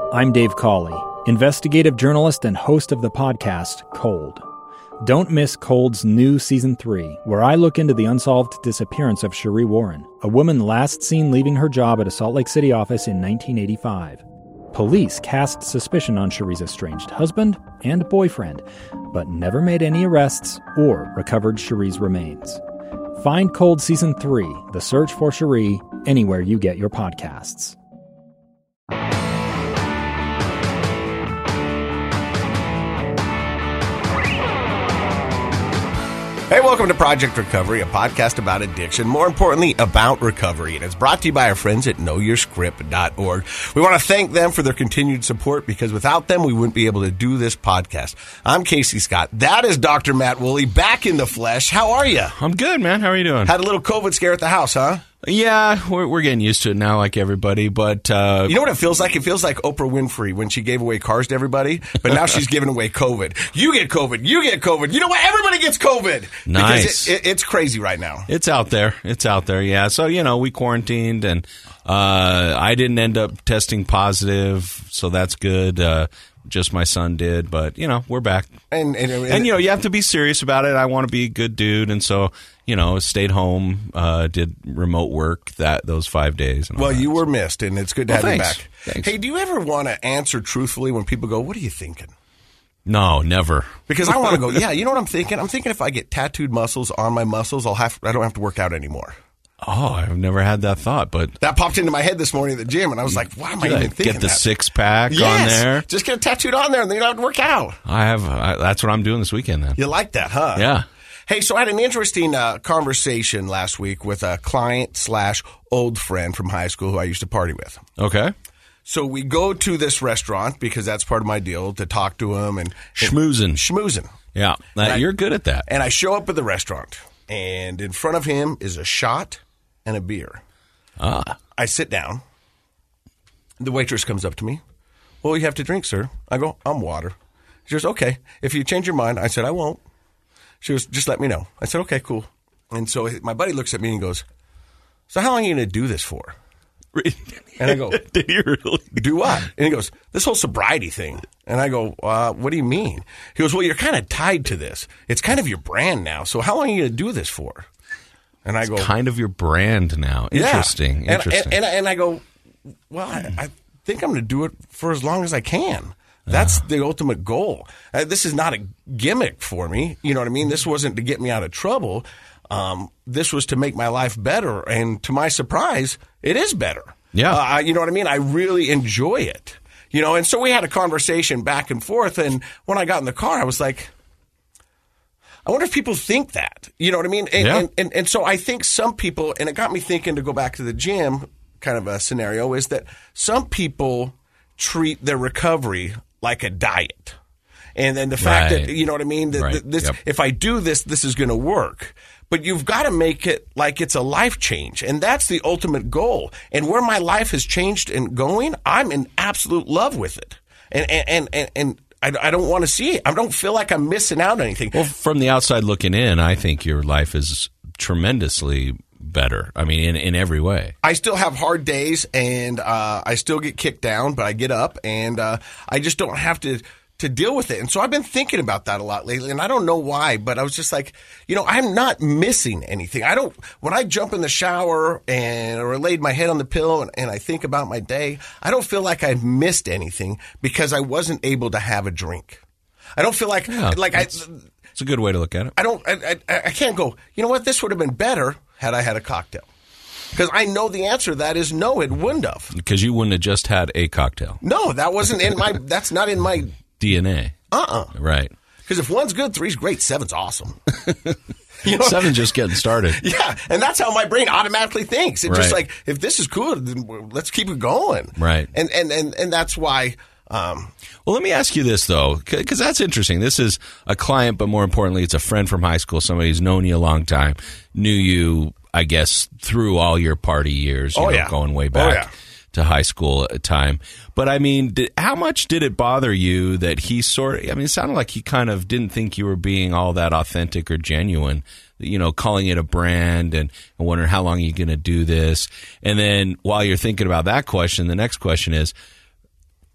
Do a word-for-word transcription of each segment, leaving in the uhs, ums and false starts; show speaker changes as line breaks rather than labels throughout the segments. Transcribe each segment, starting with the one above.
I'm Dave Cawley, investigative journalist and host of the podcast Cold. Don't miss Cold's new Season three, where I look into the unsolved disappearance of Cherie Warren, a woman last seen leaving her job at a Salt Lake City office in nineteen eighty-five. Police cast suspicion on Cherie's estranged husband and boyfriend, but never made any arrests or recovered Cherie's remains. Find Cold Season three, The Search for Cherie, anywhere you get your podcasts.
Hey, welcome to Project Recovery, a podcast about addiction, more importantly, about recovery. And it's brought to you by our friends at know your script dot org. We want to thank them for their continued support, because without them, we wouldn't be able to do this podcast. I'm Casey Scott. That is Doctor Matt Woolley, back in the flesh. How are you?
I'm good, man. How are you doing?
Had a little COVID scare at the house, huh?
Yeah, we're, we're getting used to it now, like everybody, but... Uh,
you know what it feels like? It feels like Oprah Winfrey when she gave away cars to everybody, but now she's giving away COVID. You get COVID. You get COVID. You know what? Everybody gets COVID.
Nice.
Because it, it, it's crazy right now.
It's out there. It's out there, yeah. So, you know, we quarantined, and uh, I didn't end up testing positive, so that's good. Uh, just my son did, but, you know, we're back.
And, and, and,
and, you know, you have to be serious about it. I want to be a good dude, and so... You know, stayed home, uh, did remote work that those five days. And all
well,
that.
you were missed, and it's good to
well,
have
thanks.
you back.
Thanks.
Hey, do you ever want to answer truthfully when people go, "What are you thinking?"
No, never.
Because I want to go, yeah, you know what I'm thinking? I'm thinking if I get tattooed muscles on my muscles, I'll have I don't have to work out anymore.
Oh, I've never had that thought, but
that popped into my head this morning at the gym, and I was like, "Why am I even thinking
Get the
that?
six pack
yes,
on there.
Just get it tattooed on there, and then you don't have to work out."
I have. I, that's what I'm doing this weekend. Then
you like that, huh?
Yeah.
Hey, so I had an interesting uh, conversation last week with a client slash old friend from high school who I used to party with.
Okay.
So we go to this restaurant because that's part of my deal, to talk to him and
schmoozing.
Schmoozing.
Yeah, that,
I,
you're good at that.
And I show up at the restaurant, and in front of him is a shot and a beer.
Ah.
I sit down. The waitress comes up to me. "Well, you have to drink, sir." I go, "I'm water." She goes, "Okay. If you change your mind," I said, "I won't." She goes, "Just let me know." I said, "Okay, cool." And so my buddy looks at me and goes, "So how long are you going to do this for?" And I go,
"Did you really
do what?" And he goes, "This whole sobriety thing." And I go, uh, "What do you mean?" He goes, "Well, you're kind of tied to this. It's kind of your brand now. So how long are you going to do this for?" And I
it's
go,
"Kind of your brand now." Interesting.
Yeah.
Interesting.
And, and, and, and I go, "Well, I, I think I'm going to do it for as long as I can." That's the ultimate goal. Uh, this is not a gimmick for me. You know what I mean? This wasn't to get me out of trouble. Um, this was to make my life better. And to my surprise, it is better.
Yeah.
Uh, you know what I mean? I really enjoy it. You know, and so we had a conversation back and forth. And when I got in the car, I was like, I wonder if people think that. You know what I mean? And,
yeah.
and, and, and so I think some people, and it got me thinking to go back to the gym kind of a scenario, is that some people treat their recovery like a diet. And then the fact
right.
that, you know what I mean, that,
right.
that this,
yep.
if I do this, this is going to work. But you've got to make it like it's a life change. And that's the ultimate goal. And where my life has changed and going, I'm in absolute love with it. And, and, and, and I, I don't want to see it. I don't feel like I'm missing out on anything.
Well, from the outside looking in, I think your life is tremendously better. I mean, in, in every way.
I still have hard days, and uh, I still get kicked down, but I get up, and uh, I just don't have to to deal with it. And so I've been thinking about that a lot lately, and I don't know why, but I was just like, you know, I'm not missing anything. I don't, when I jump in the shower and or laid my head on the pillow and, and I think about my day, I don't feel like I've missed anything because I wasn't able to have a drink. I don't feel like,
yeah,
like I,
it's a good way to look at it.
I don't, I, I, I can't go, you know what, this would have been better had I had a cocktail. Because I know the answer to that is no, it wouldn't have.
Because you wouldn't have just had a cocktail.
No, that wasn't in my, that's not in my
D N A.
Uh-uh.
Right.
Because if one's good, three's great, seven's awesome. You know?
Seven's just getting started.
Yeah, and that's how my brain automatically thinks. It's
right.
just like, if this is good, then let's keep it going.
Right.
And and and, and that's why... Um,
well, let me ask you this, though, because that's interesting. This is a client, but more importantly, it's a friend from high school, somebody who's known you a long time, knew you, I guess, through all your party years, you
oh,
know,
yeah.
going way back.
Oh, yeah.
To high school time. But I mean, did, how much did it bother you that he sort of, I mean, it sounded like he kind of didn't think you were being all that authentic or genuine, you know, calling it a brand and, and wondering how long are you going to do this? And then while you're thinking about that question, the next question is,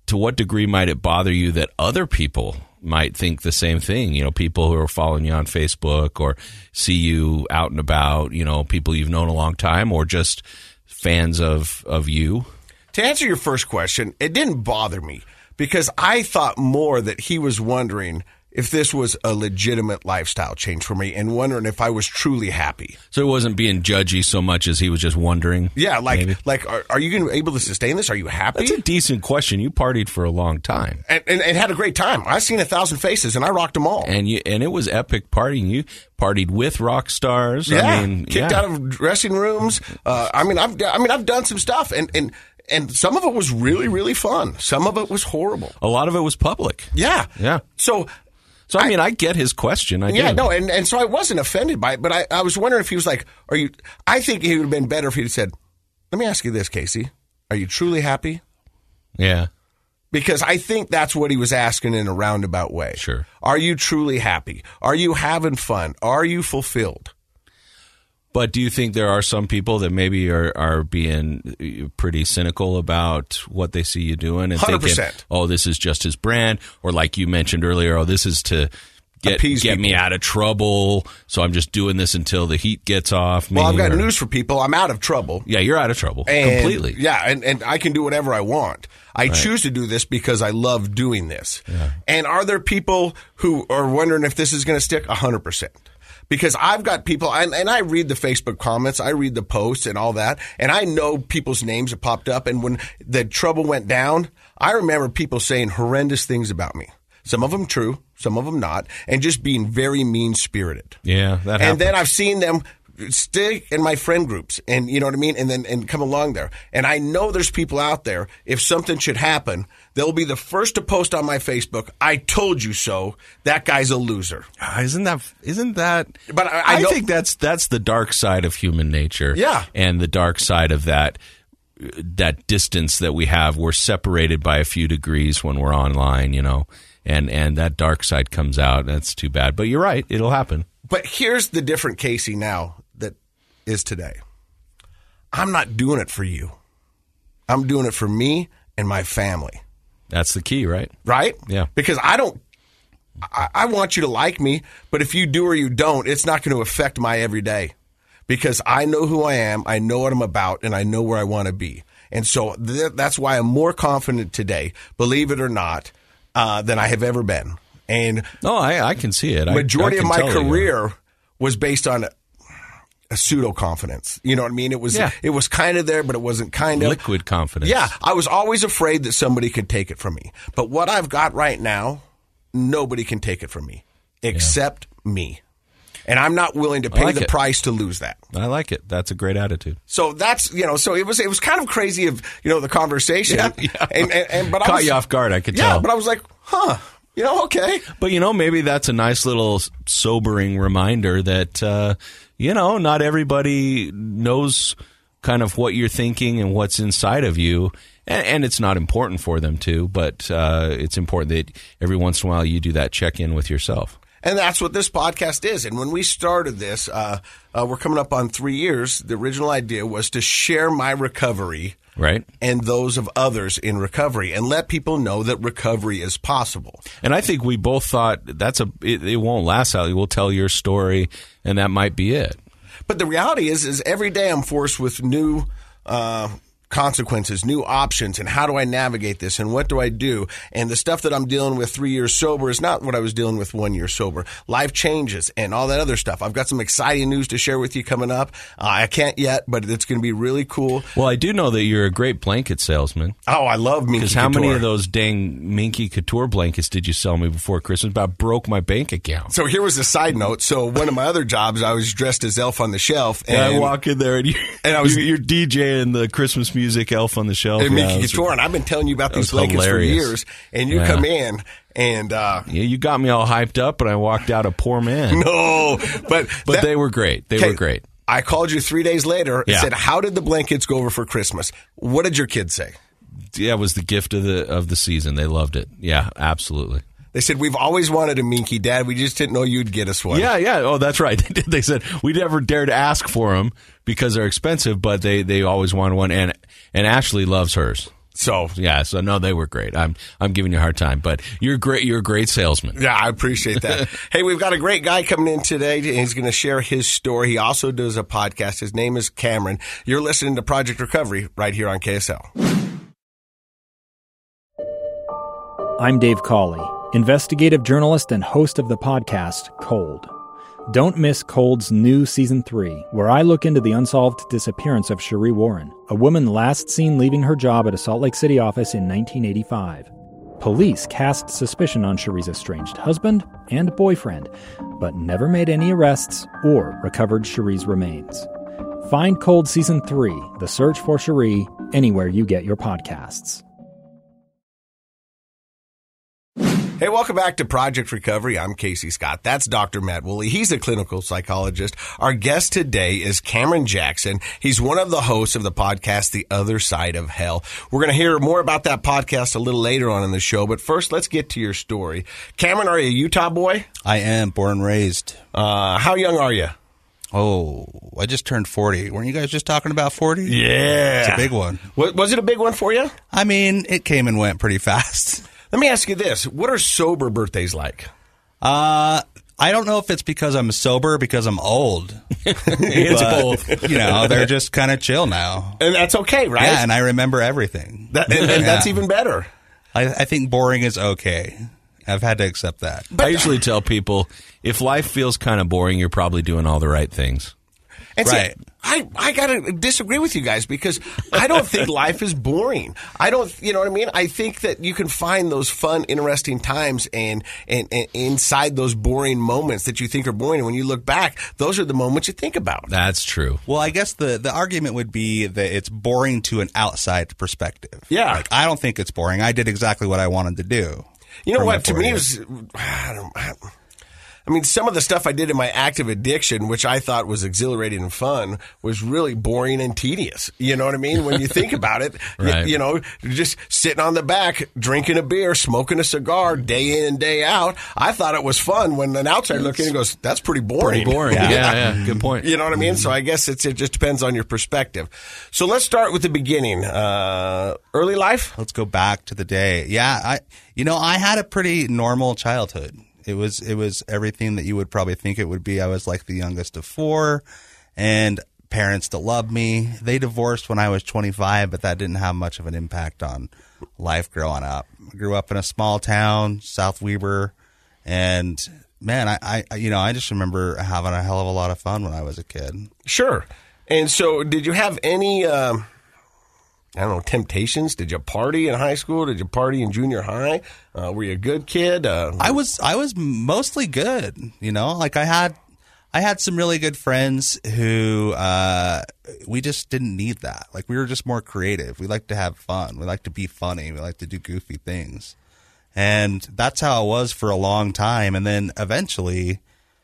to what degree might it bother you that other people might think the same thing? You know, people who are following you on Facebook or see you out and about, you know, people you've known a long time or just fans of, of you?
To answer your first question, it didn't bother me because I thought more that he was wondering if this was a legitimate lifestyle change for me and wondering if I was truly happy.
So it wasn't being judgy so much as he was just wondering?
Yeah, like,
maybe?
like, are, are you going to be able to sustain this? Are you happy?
That's a decent question. You partied for a long time.
And, and, and had a great time. I've seen a thousand faces, and I rocked them all.
And you, and it was epic partying. You partied with rock stars.
Yeah,
I mean,
kicked
yeah.
out of dressing rooms. Uh, I mean, I've, I mean, I've done some stuff, and, and, and some of it was really, really fun. Some of it was horrible.
A lot of it was public.
Yeah.
Yeah.
So...
So, I mean, I get his question. I
yeah,
do.
no, and, and so I wasn't offended by it, but I, I was wondering if he was like, are you, I think it would have been better if he had said, let me ask you this, Casey. Are you truly happy?
Yeah.
Because I think that's what he was asking in a roundabout way.
Sure.
Are you truly happy? Are you having fun? Are you fulfilled?
But do you think there are some people that maybe are, are being pretty cynical about what they see you doing and
one hundred
thinking,
percent.
oh, this is just his brand, or like you mentioned earlier, oh, this is to get
Appease
get me
people.
out of trouble, so I'm just doing this until the heat gets off me.
Well, I've got
or-
news for people. I'm out of trouble.
Yeah, you're out of trouble
And-
completely.
Yeah, and, and I can do whatever I want. I choose to do this because I love doing this.
Yeah.
And are there people who are wondering if this is going to stick? one hundred percent. Because I've got people, and, and I read the Facebook comments, I read the posts and all that, and I know people's names have popped up. And when the trouble went down, I remember people saying horrendous things about me. Some of them true, some of them not, and just being very mean-spirited.
Yeah, that happens.
And then I've seen them stay in my friend groups, and you know what I mean, and then and come along there. And I know there's people out there, if something should happen, they'll be the first to post on my Facebook, I told you so, that guy's a loser.
Ah, Isn't that? Isn't that?
But I- I
I
know-
think that's that's the dark side of human nature.
Yeah.
and the dark side of that that distance that we have. We're separated by a few degrees when we're online, you know, and and that dark side comes out. That's too bad. But you're right; it'll happen.
But here's the different Casey now that is today. I'm not doing it for you. I'm doing it for me and my family.
That's the key, right?
Right?
Yeah.
Because I don't, I, I want you to like me, but if you do or you don't, it's not going to affect my everyday. Because I know who I am, I know what I'm about, and I know where I want to be. And so th- that's why I'm more confident today, believe it or not, uh, than I have ever been. And
No, I, I can see it. I-
majority
I
of
can
my
tell you.
career was based on a, a pseudo confidence. You know what I mean? It was
Yeah.
it was kind of there, but it wasn't kind of
Liquid confidence.
Yeah, I was always afraid that somebody could take it from me. But what I've got right now, nobody can take it from me except me. And I'm not willing to pay
like
the
it.
price to lose that.
I like it. That's a great attitude.
So that's, you know, so it was it was kind of crazy of, you know, the conversation.
Yeah, yeah.
And, and, and but I
Caught
was,
you off guard, I could
yeah,
tell.
but I was like, huh, you know, okay.
But, you know, maybe that's a nice little sobering reminder that, uh, you know, not everybody knows kind of what you're thinking and what's inside of you. And, and it's not important for them to, but uh, it's important that every once in a while you do that check-in with yourself.
And that's what this podcast is. And when we started this, uh, uh, we're coming up on three years. The original idea was to share my recovery
Right.
and those of others in recovery and let people know that recovery is possible.
And I think we both thought that's a it, it won't last out. We'll tell your story, and that might be it.
But the reality is, is every day I'm forced with new uh, consequences, new options, and how do I navigate this, and what do I do? And the stuff that I'm dealing with three years sober is not what I was dealing with one year sober. Life changes and all that other stuff. I've got some exciting news to share with you coming up. Uh, I can't yet, but it's going to be really cool.
Well, I do know that you're a great blanket salesman.
Oh, I love Minky
Because how
Couture.
many of those dang Minky Couture blankets did you sell me before Christmas? About broke my bank account.
So here was a side note. So one of my other jobs, I was dressed as Elf on the Shelf. And,
And I walk in there and, you,
And I was-
you, you're DJing the Christmas music Elf on the Shelf.
and
Yeah,
Minky
it was-
Couture, and I've been telling you about
That
these
was
blankets
hilarious.
for years. And you
Yeah.
come in, and uh,
Yeah, you got me all hyped up, and I walked out a poor man.
no, but
But
that-
they were great. They
Okay,
were great.
I called you three days later and
Yeah.
said, "How did the blankets go over for Christmas?" What did your kids say?
Yeah, it was the gift of the of the season. They loved it. Yeah, absolutely.
They said, "We've always wanted a Minky, Dad. We just didn't know you'd get us one."
Yeah, yeah. Oh, that's right. They did. They said we never dared ask for them because they're expensive, but they, they always wanted one. And and Ashley loves hers.
So
yeah, so no, they were great. I'm I'm giving you a hard time, but you're great. You're a great salesman.
Yeah, I appreciate that. Hey, we've got a great guy coming in today, and he's going to share his story. He also does a podcast. His name is Cameron. You're listening to Project Recovery right here on K S L.
I'm Dave Cawley, investigative journalist and host of the podcast Cold. Don't miss Cold's new Season three, where I look into the unsolved disappearance of Sheree Warren, a woman last seen leaving her job at a Salt Lake City office in nineteen eighty-five. Police cast suspicion on Sheree's estranged husband and boyfriend, but never made any arrests or recovered Sheree's remains. Find Cold Season three, The Search for Sheree, anywhere you get your podcasts.
Hey, welcome back to Project Recovery. I'm Casey Scott. That's Doctor Matt Woolley. He's a clinical psychologist. Our guest today is Cameron Jackson. He's one of the hosts of the podcast, The Other Side of Hell. We're going to hear more about that podcast a little later on in the show, but first, let's get to your story. Cameron, are you a Utah boy?
I am, born and raised.
Uh, how young are you?
Oh, I just turned forty. Weren't you guys just talking about forty?
Yeah.
It's a big one.
What, was it a big one for you?
I mean, it came and went pretty fast.
Let me ask you this. What are sober birthdays like?
Uh, I don't know if it's because I'm sober or because I'm old.
It's both.
You know, they're just kind of chill now.
And that's okay, right?
Yeah, and I remember everything.
That, and, and
Yeah.
that's even better.
I, I think boring is okay. I've had to accept that.
I usually tell people, if life feels kind of boring, you're probably doing all the right things.
And see,
Right.
I, I got to disagree with you guys because I don't think life is boring. I don't, you know what I mean? I think that you can find those fun, interesting times and, and, and inside those boring moments that you think are boring. And when you look back, those are the moments you think about.
That's true.
Well, I guess the, the argument would be that it's boring to an outside perspective.
Yeah.
Like, I don't think it's boring. I did exactly what I wanted to do.
You know
for my
what? To
four
me, it
years.
was, I don't, I, I mean, some of the stuff I did in my active addiction, which I thought was exhilarating and fun, was really boring and tedious. You know what I mean? When you think about it,
Right.
you, you know, just sitting on the back, drinking a beer, smoking a cigar day in and day out. I thought it was fun when an outsider looked in and goes, that's pretty boring.
Pretty boring. Yeah, yeah. Good point.
You know what I mean? So I guess it's, it just depends on your perspective. So let's start with the beginning. Uh, early life?
Let's go back to the day. Yeah, I you know, I had a pretty normal childhood. It was it was everything that you would probably think it would be. I was like the youngest of four, and parents that loved me. They divorced when I was twenty-five, but that didn't have much of an impact on life growing up. I grew up in a small town, South Weber, and man, I, I you know, I just remember having a hell of a lot of fun when I was a kid.
Sure. And so did you have any, um, I don't know, temptations? Did you party in high school? Did you party in junior high? Uh, were you a good kid? Uh,
I was I was mostly good, you know. Like I had I had some really good friends who uh, we just didn't need that. Like we were just more creative. We like to have fun. We like to be funny. We like to do goofy things, and that's how it was for a long time. And then eventually,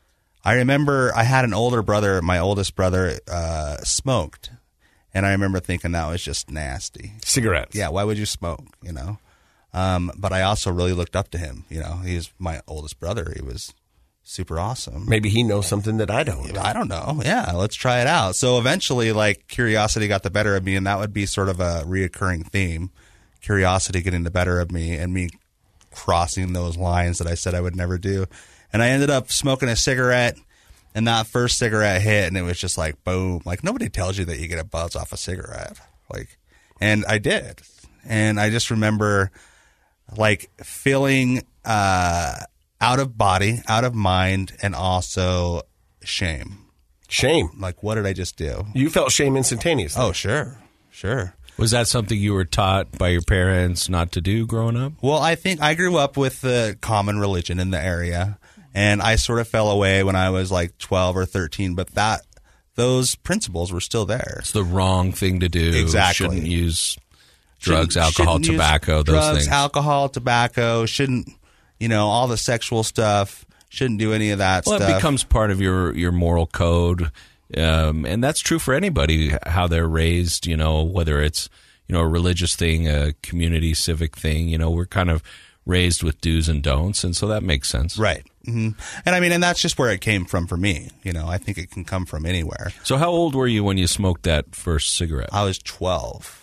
I remember I had an older brother. My oldest brother uh, smoked, and I remember thinking that was just nasty.
cigarettes.
Yeah, why would you smoke, you know? Um, but I also really looked up to him. You know, he's my oldest brother. He was super awesome.
Maybe he knows something that I don't.
I don't know. Yeah, let's try it out. So eventually, like, curiosity got the better of me, and that would be sort of a reoccurring theme. Curiosity getting the better of me and me crossing those lines that I said I would never do. And I ended up smoking a cigarette, and that first cigarette hit, and it was just like, boom. Like, nobody tells you that you get a buzz off a cigarette. Like, and I did. And I just remember, like, feeling uh, out of body, out of mind, and also shame.
Shame.
Like, what did I just do?
You felt shame instantaneously.
Oh, sure. Sure.
Was that something you were taught by your parents not to do growing up?
Well, I think I grew up with the common religion in the area, and I sort of fell away when I was like twelve or thirteen, but that those principles were still there.
It's the wrong thing to do.
Exactly.
Shouldn't use drugs,
Shouldn't-
alcohol,
shouldn't use
tobacco, those
drugs,
things.
alcohol, tobacco, shouldn't, you know, all the sexual stuff, shouldn't do any of that
Well,
stuff.
it becomes part of your, your moral code. Um, and that's true for anybody, how they're raised, you know, whether it's, you know, a religious thing, a community civic thing, you know, we're kind of raised with do's and don'ts. And so that makes sense.
Right. hmm And I mean, and that's just where it came from for me. You know, I think it can come from anywhere.
So how old were you when you smoked that first cigarette?
I was twelve.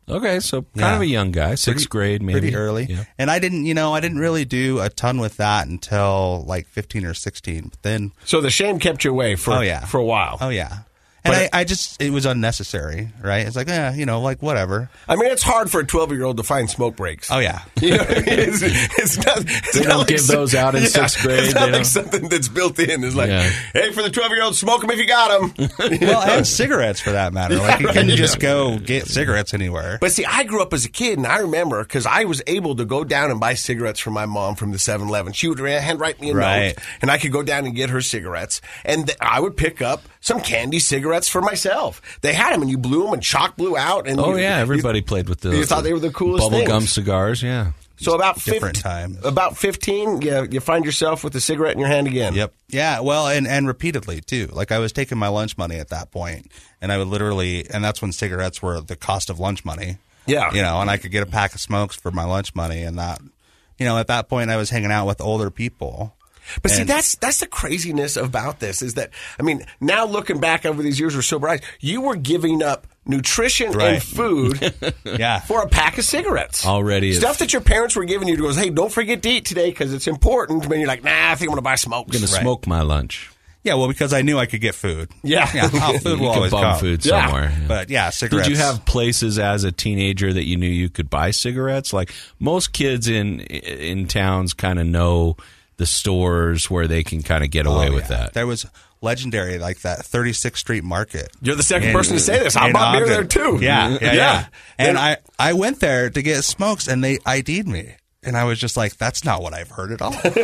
Okay, so kind
Yeah.
of a young guy, sixth
Pretty-
grade, maybe.
Pretty early.
Yeah.
And I didn't, you know, I didn't really do a ton with that until like fifteen or sixteen. But then,
So the shame kept you away for
Oh, yeah.
for a while.
oh yeah. And
But-
I, I just, it was unnecessary, right? It's like, yeah, you know, like whatever.
I mean, it's hard for a twelve-year-old to find smoke breaks.
Oh yeah.
You know what I mean? It's, it's not, it's
They
not
don't
like
give
some-
those out in sixth grade.
It's not
They
like
don't-
something that's built in. It's like,
Yeah.
hey, for the twelve-year-olds, smoke them if you got them.
Well, and cigarettes for that matter. Like you
right,
couldn't
yeah.
just go get cigarettes anywhere.
But see, I grew up as a kid, and I remember because I was able to go down and buy cigarettes for my mom from the seven eleven. She would handwrite me a
Right.
note, and I could go down and get her cigarettes, and th- I would pick up some candy cigarettes for myself. They had them, and you blew them, and chalk blew out. And
Oh,
you-
yeah,
you-
everybody played with those.
you thought they were the coolest
Bubble
things.
gum cigars, yeah.
So about
Different
fifteen,
times.
About fifteen, you, you find yourself with a cigarette in your hand again.
Yep. Yeah. Well, and, and repeatedly too. Like I was taking my lunch money at that point, and I would literally, and that's when cigarettes were the cost of lunch money.
Yeah.
You know, and I could get a pack of smokes for my lunch money, and that, you know, at that point I was hanging out with older people.
But see,
And-
that's that's the craziness about this is that, I mean, now looking back over these years with sober eyes, you were giving up nutrition and
Right.
food
Yeah.
for a pack of cigarettes.
Already is-
Stuff that your parents were giving you to goes, hey, don't forget to eat today because it's important. And you're like, nah, I think I'm going to buy smokes.
I'm going to
Right.
smoke my lunch.
Yeah. Well, because I knew I could get food.
Yeah.
Yeah. Oh, food
You
will
could
always
bum
come.
food
Yeah.
somewhere. yeah.
But yeah, cigarettes.
Did you have places as a teenager that you knew you could buy cigarettes? Like most kids in in towns kind of know the stores where they can kind of get away
Oh,
with
yeah.
that.
There was legendary, like that thirty-sixth Street Market.
You're the second
in-
person to say this. I
in
bought beer
Ogden.
there too.
Yeah, yeah, yeah.
Yeah.
And
Then-
I, I went there to get smokes, and they I D'd me. And I was just like, that's not what I've heard at all. Like,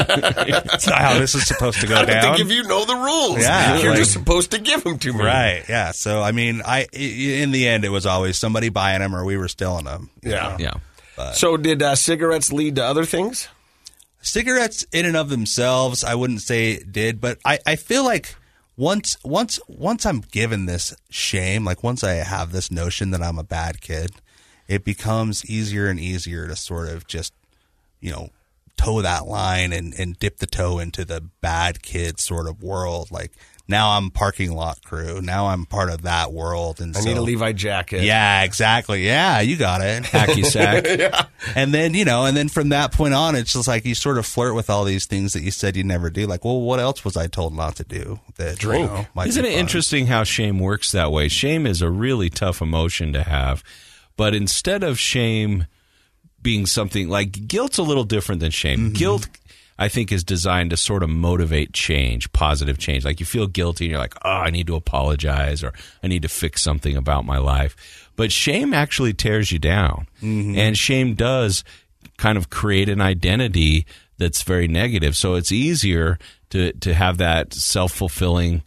that's not how this is supposed to go
I don't
down.
think if you know the rules,
Yeah,
you're
like-
just supposed to give them to me.
Right, yeah. So, I mean, I i- in the end, it was always somebody buying them or we were stealing them. you
Yeah.
know?
yeah.
So did uh, cigarettes lead to other things?
Cigarettes in and of themselves, I wouldn't say it did, but I, I feel like once once once I'm given this shame, like once I have this notion that I'm a bad kid, it becomes easier and easier to sort of just, you know, toe that line and, and dip the toe into the bad kid sort of world. Like now I'm parking lot crew. Now I'm part of that world. And
I
so,
need a Levi jacket.
yeah, exactly. Yeah, you got it.
Hacky sack.
And then, you know, and then from that point on, it's just like you sort of flirt with all these things that you said you never do. Like, well, what else was I told not to do? That,
Drink.
You know, might
Isn't
be
it
fun?
interesting how shame works that way? Shame is a really tough emotion to have. But instead of shame being something like guilt's a little different than shame.
Mm-hmm.
Guilt, I think, is designed to sort of motivate change, positive change. Like you feel guilty and you're like, oh, I need to apologize or I need to fix something about my life. But shame actually tears you down.
Mm-hmm.
And shame does kind of create an identity that's very negative. So it's easier to, to have that self-fulfilling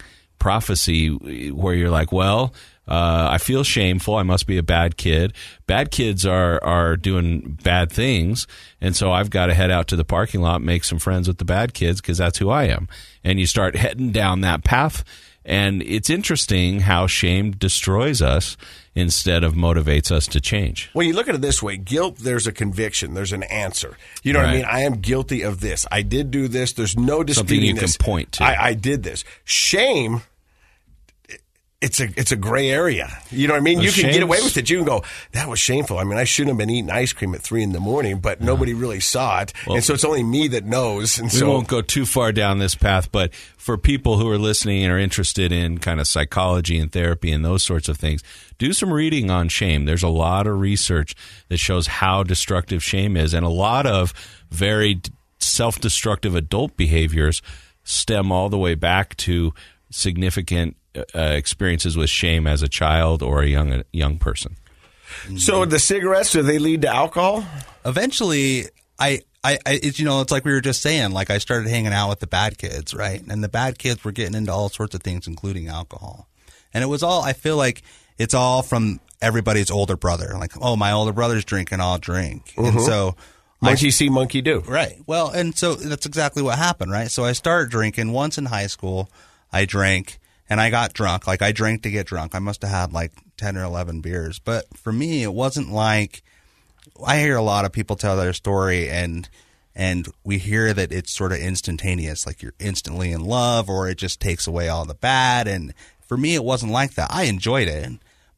prophecy where you're like, well, uh, I feel shameful. I must be a bad kid. Bad kids are, are doing bad things. And so I've got to head out to the parking lot, make some friends with the bad kids because that's who I am. And you start heading down that path. And it's interesting how shame destroys us instead of motivates us to change.
Well, you look at it this way. Guilt, there's a conviction. There's an answer. You know what I
Right.
mean? I am guilty of this. I did do this. There's no disputing
Something you can
this.
point to.
I, I did this. Shame, it's a it's a gray area. You know what I mean?
Well,
you can get
shame's-
away with it. You can go, that was shameful. I mean, I shouldn't have been eating ice cream at three in the morning, but nobody really saw it. and so it's only me that knows. And
We
so
won't go too far down this path, but for people who are listening and are interested in kind of psychology and therapy and those sorts of things, do some reading on shame. There's a lot of research that shows how destructive shame is, and a lot of very d- self-destructive adult behaviors stem all the way back to significant uh, experiences with shame as a child or a young a young person.
so the cigarettes, do they lead to alcohol?
Eventually, I, I, I it's, you know, it's like we were just saying, like I started hanging out with the bad kids, right? And the bad kids were getting into all sorts of things, including alcohol. And it was all, I feel like it's all from everybody's older brother. Like, oh, my older brother's drinking, I'll drink. And so,
Monkey see, monkey do.
right. Well, and so that's exactly what happened, right? So I started drinking once in high school. I drank and I got drunk. Like I drank to get drunk. I must have had like ten or eleven beers. But for me, it wasn't like, I hear a lot of people tell their story and and we hear that it's sort of instantaneous, like you're instantly in love or it just takes away all the bad. And for me, it wasn't like that. I enjoyed it,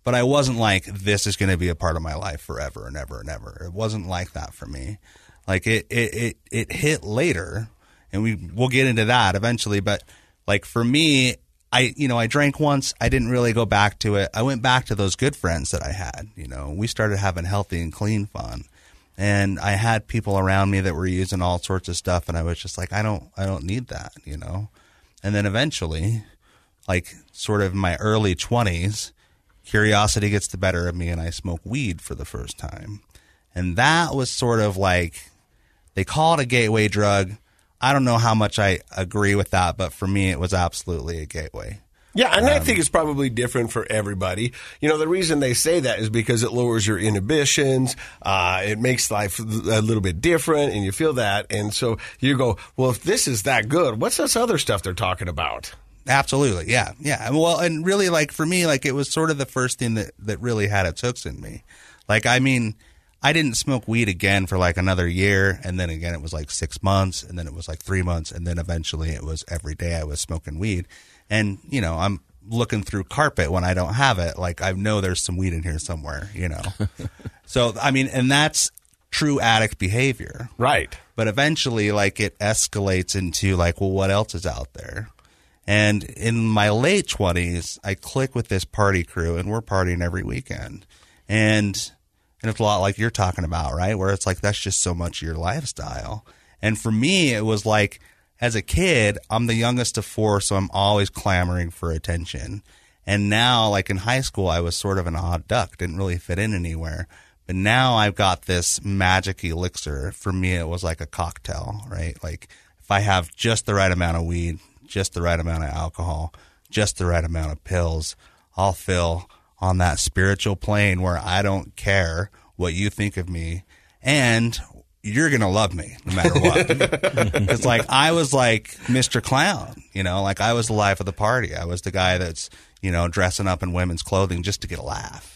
but I wasn't like, this is going to be a part of my life forever and ever and ever. It wasn't like that for me. Like it, it, it, it hit later, and we we'll get into that eventually. But like for me, I you know I drank once. I didn't really go back to it. I went back to those good friends that I had. You know, we started having healthy and clean fun, and I had people around me that were using all sorts of stuff, and I was just like, I don't, I don't need that. You know, and then eventually, like sort of in my early twenties, curiosity gets the better of me, and I smoke weed for the first time, and that was sort of like. They call it a gateway drug. I don't know how much I agree with that, but for me, it was absolutely a gateway.
Yeah, and um, I think it's probably different for everybody. You know, the reason they say that is because it lowers your inhibitions. Uh, it makes life a little bit different, and you feel that. And so you go, well, if this is that good, what's this other stuff they're talking about?
Absolutely, yeah, yeah. Well, and really, like, for me, like, it was sort of the first thing that, that really had its hooks in me. Like, I mean... I didn't smoke weed again for like another year, and then again it was like six months, and then it was like three months, and then eventually it was every day I was smoking weed. And, you know, I'm looking through carpet when I don't have it. Like, I know there's some weed in here somewhere, you know. So, I mean, and that's true addict behavior.
Right.
But eventually, like, it escalates into like, well, what else is out there? And in my late twenties, I click with this party crew, and we're partying every weekend. And... And it's a lot like you're talking about, right? Where it's like, that's just so much of your lifestyle. And for me, it was like, as a kid, I'm the youngest of four, so I'm always clamoring for attention. And now, like in high school, I was sort of an odd duck, didn't really fit in anywhere. But now I've got this magic elixir. For me, it was like a cocktail, right? Like if I have just the right amount of weed, just the right amount of alcohol, just the right amount of pills, I'll feel on that spiritual plane where I don't care what you think of me, and you're going to love me no matter what. Because, like, I was like Mister Clown, you know, like I was the life of the party. I was the guy that's, you know, dressing up in women's clothing just to get a laugh.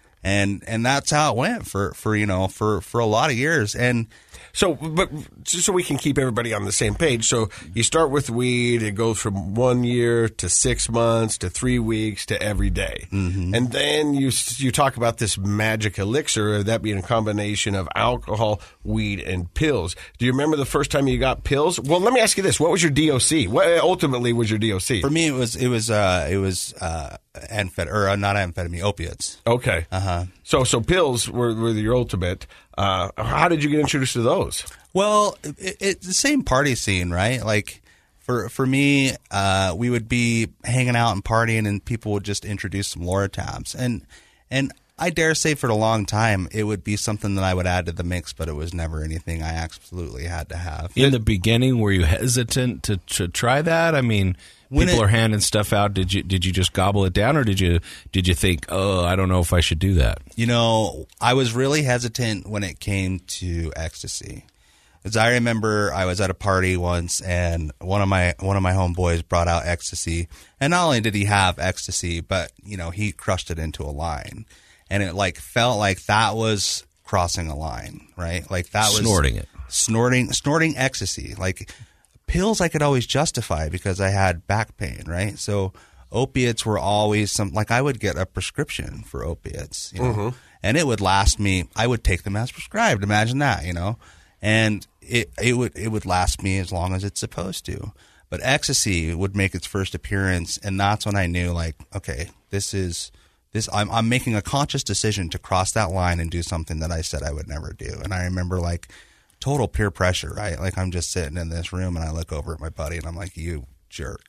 And and that's how it went for, for you know, for, for a lot of years. And
so, but just so we can keep everybody on the same page. So you start with weed. It goes from one year to six months to three weeks to every day. Mm-hmm. And then you you talk about this magic elixir, that being a combination of alcohol, weed, and pills. Do you remember the first time you got pills? Well, let me ask you this: what was your D O C? What ultimately was your D O C?
For me, it was it was uh, it was uh, amphet or uh, not amphetamine, opiates.
Okay.
Uh huh.
So so pills were, were your ultimate. Uh, how did you get introduced to those?
Well, it, it's the same party scene, right? Like for for me, uh, we would be hanging out and partying, and people would just introduce some Loratabs, and and I dare say for a long time it would be something that I would add to the mix, but it was never anything I absolutely had to have.
In the beginning, were you hesitant to, to try that? I mean, when people it, are handing stuff out. Did you did you just gobble it down, or did you did you think, oh, I don't know if I should do that?
You know, I was really hesitant when it came to ecstasy. As I remember, I was at a party once, and one of my one of my homeboys brought out ecstasy, and not only did he have ecstasy, but you know, he crushed it into a line. And it like felt like that was crossing a line, right? Like that was
snorting it,
snorting, snorting ecstasy. Like pills, I could always justify because I had back pain, right? So opiates were always some. Like I would get a prescription for opiates, you know, mm-hmm. and it would last me. I would take them as prescribed. Imagine that, you know, and it it would it would last me as long as it's supposed to. But ecstasy would make its first appearance, and that's when I knew, like, okay, this is. This, I'm, I'm making a conscious decision to cross that line and do something that I said I would never do. And I remember like total peer pressure, right? Like I'm just sitting in this room and I look over at my buddy and I'm like, you jerk.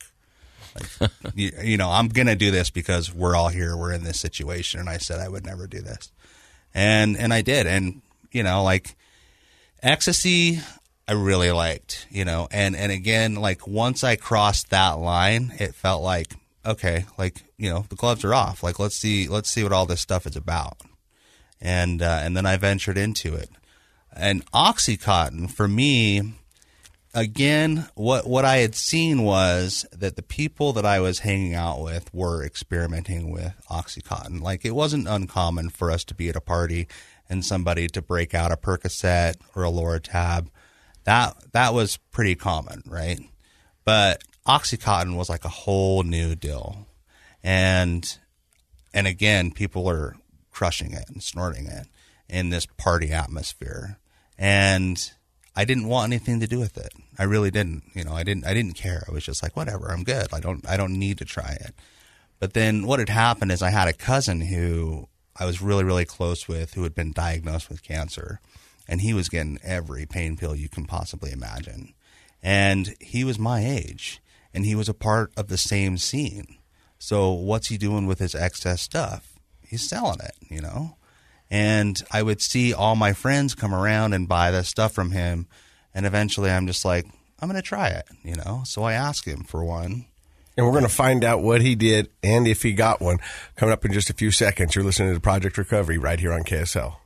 Like, you, you know, I'm going to do this because we're all here. We're in this situation. And I said I would never do this. And, and I did. And, you know, like ecstasy, I really liked, you know, and, and again, like once I crossed that line, it felt like, okay, like, you know, the gloves are off. Like, let's see, let's see what all this stuff is about. And, uh, and then I ventured into it. And Oxycontin, for me, again, what, what I had seen was that the people that I was hanging out with were experimenting with Oxycontin. Like, it wasn't uncommon for us to be at a party and somebody to break out a Percocet or a Loratab. That, that was pretty common, right? But Oxycontin was like a whole new deal. And and again, people are crushing it and snorting it in this party atmosphere. And I didn't want anything to do with it. I really didn't. You know, I didn't I didn't care. I was just like, whatever, I'm good. I don't I don't need to try it. But then what had happened is I had a cousin who I was really, really close with who had been diagnosed with cancer. And he was getting every pain pill you can possibly imagine. And he was my age. And he was a part of the same scene. So what's he doing with his excess stuff? He's selling it, you know? And I would see all my friends come around and buy this stuff from him. And eventually I'm just like, I'm going to try it, you know? So I asked him for one.
And we're going to find out what he did and if he got one coming up in just a few seconds. You're listening to Project Recovery right here on K S L.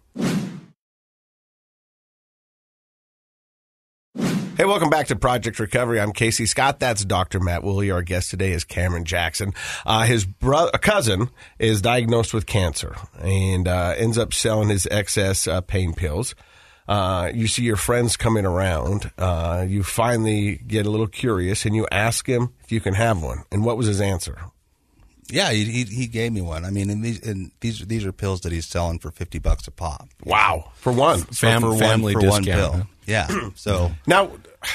Hey, welcome back to Project Recovery. I'm Casey Scott. That's Doctor Matt Woolley. Our guest today is Cameron Jackson. Uh, his bro- cousin is diagnosed with cancer and uh, ends up selling his excess uh, pain pills. Uh, you see your friends coming around. Uh, you finally get a little curious and you ask him if you can have one. And what was his answer?
Yeah, he he, he gave me one. I mean, and these and these these are pills that he's selling for fifty bucks a pop.
Wow, for one,
Fam-
for
family
one, for one
discount.
pill.
Huh?
Yeah. So
now,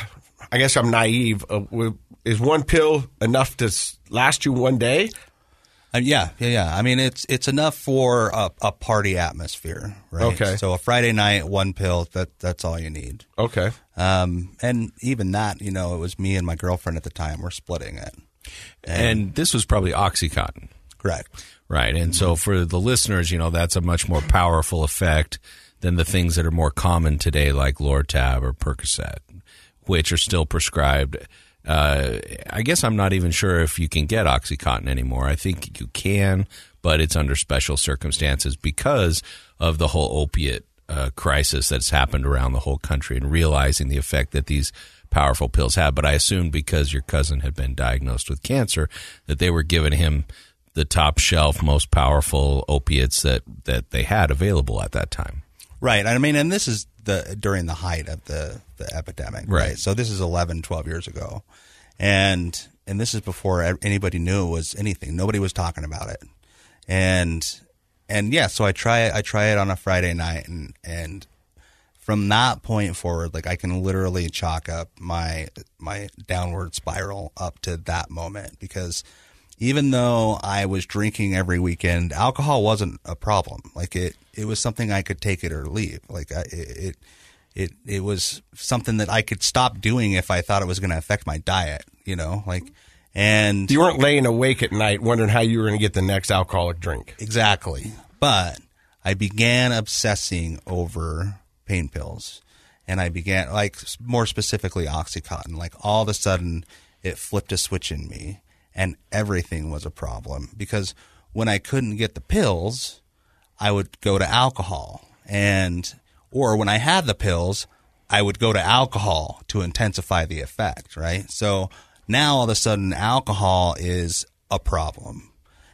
I guess I'm naive. Uh, is one pill enough to s- last you one day?
Uh, yeah, yeah, yeah. I mean, it's it's enough for a, a party atmosphere, right?
Okay.
So a Friday night, one pill, that that's all you need.
Okay.
Um, and even that, you know, it was me and my girlfriend at the time. We're splitting it.
And, and this was probably Oxycontin.
Correct.
Right. And so for the listeners, you know, that's a much more powerful effect than the things that are more common today, like Lortab or Percocet, which are still prescribed. Uh, I guess I'm not even sure if you can get Oxycontin anymore. I think you can, but it's under special circumstances because of the whole opiate uh, crisis that's happened around the whole country and realizing the effect that these powerful pills have. But I assumed because your cousin had been diagnosed with cancer that they were giving him the top shelf, most powerful opiates that, that they had available at that time.
Right. I mean, and this is the during the height of the, the epidemic, right?
Right.
So this is eleven, twelve years ago. And and this is before anybody knew it was anything. Nobody was talking about it. And and yeah, so I try I try it on a Friday night, and and from that point forward, like I can literally chalk up my my downward spiral up to that moment, because even though I was drinking every weekend, alcohol wasn't a problem. Like it, it was something I could take it or leave. Like I, it, it, it was something that I could stop doing if I thought it was going to affect my diet. You know, like, and
You weren't laying awake at night wondering how you were going to get the next alcoholic drink.
exactly. But I began obsessing over pain pills, and I began, like, more specifically Oxycontin. Like all of a sudden, it flipped a switch in me. And everything was a problem, because when I couldn't get the pills, I would go to alcohol, and or when I had the pills, I would go to alcohol to intensify the effect, right? So now all of a sudden alcohol is a problem,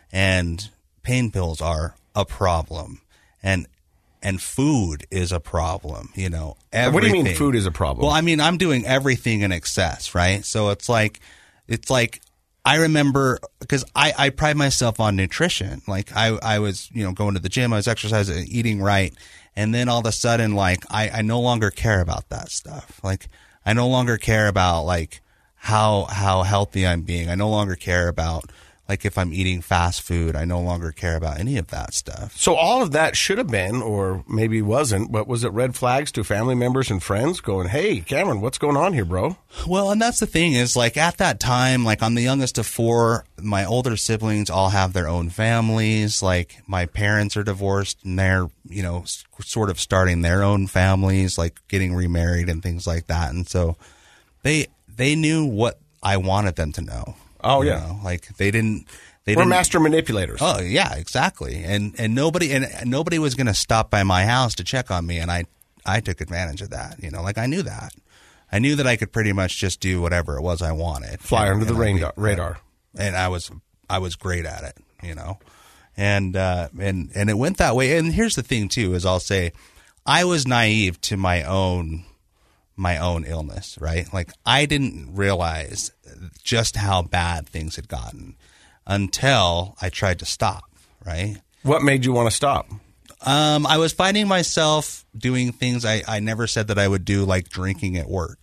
and pain pills are a problem, and and food is a problem, you know. Everything.
What do you mean food is a problem?
Well, I mean, I'm doing everything in excess, right? So it's like it's like I remember, because I, I pride myself on nutrition. Like I, I was, you know, going to the gym, I was exercising, eating right. And then all of a sudden, like I, I no longer care about that stuff. Like I no longer care about like how, how healthy I'm being. I no longer care about like if I'm eating fast food. I no longer care about any of that stuff.
So all of that should have been, or maybe wasn't, but was it red flags to family members and friends going, hey, Cameron, what's going on here, bro?
Well, and that's the thing is, like, at that time, like, I'm the youngest of four. My older siblings all have their own families. Like, my parents are divorced, and they're, you know, s- sort of starting their own families, like getting remarried and things like that. And so they they knew what I wanted them to know.
Oh,
you
yeah.
know? Like, they didn't... They
We're
didn't,
master manipulators.
Oh yeah, exactly. And and nobody and nobody was going to stop by my house to check on me, and I I took advantage of that. You know, like I knew that. I knew that I could pretty much just do whatever it was I wanted.
Fly
and,
under the
and
radar,
I,
radar.
And I was I was great at it. You know, and uh, and and it went that way. And here's the thing too: is I'll say I was naive to my own my own illness. Right? Like I didn't realize just how bad things had gotten until I tried to stop, right?
What made you want to stop?
Um, I was finding myself doing things I, I never said that I would do, like drinking at work.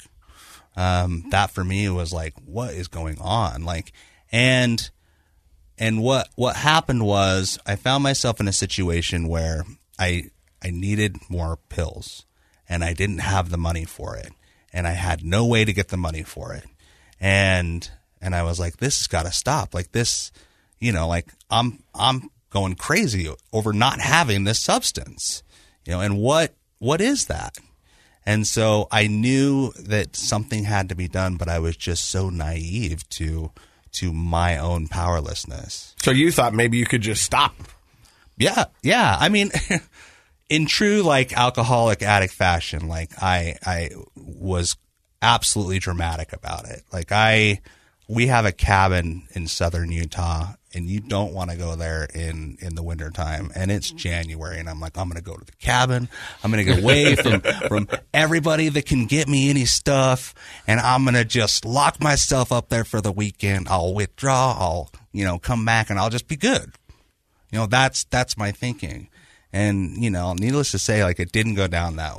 Um, that for me was like, what is going on? Like, and, and what, what happened was I found myself in a situation where I, I needed more pills and I didn't have the money for it. And I had no way to get the money for it. And, and I was like, this has got to stop. Like this, you know, like I'm, I'm going crazy over not having this substance, you know, and what, what is that? And so I knew that something had to be done, but I was just so naive to, to my own powerlessness.
So you thought maybe you could just stop.
Yeah. Yeah. I mean, in true like alcoholic addict fashion, like I, I was absolutely dramatic about it. Like I, we have a cabin in southern Utah and you don't want to go there in, in the wintertime. And it's January and I'm like, I'm going to go to the cabin. I'm going to get away from, from everybody that can get me any stuff. And I'm going to just lock myself up there for the weekend. I'll withdraw. I'll, you know, come back and I'll just be good. You know, that's, that's my thinking. And, you know, needless to say, like it didn't go down that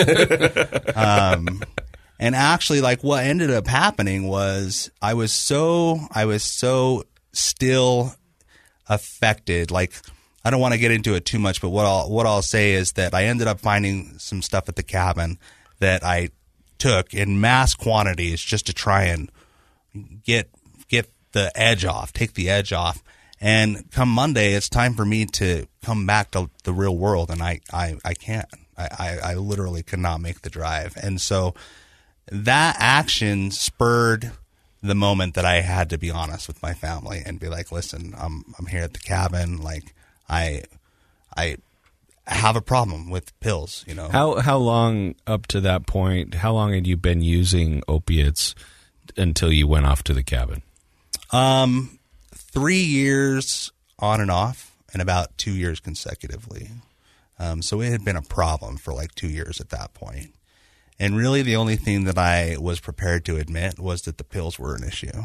way. um, and actually like what ended up happening was I was so, I was so still affected. Like, I don't want to get into it too much, but what I'll, what I'll say is that I ended up finding some stuff at the cabin that I took in mass quantities just to try and get, get the edge off, take the edge off. And come Monday, it's time for me to come back to the real world, and I, I, I can't. I, I, I literally could not make the drive. And so that action spurred the moment that I had to be honest with my family and be like, listen, I'm I'm here at the cabin. Like, I I have a problem with pills, you know.
How how long up to that point, how long had you been using opiates until you went off to the cabin?
Um, three years on and off, and about two years consecutively. Um, so it had been a problem for like two years at that point. And really the only thing that I was prepared to admit was that the pills were an issue.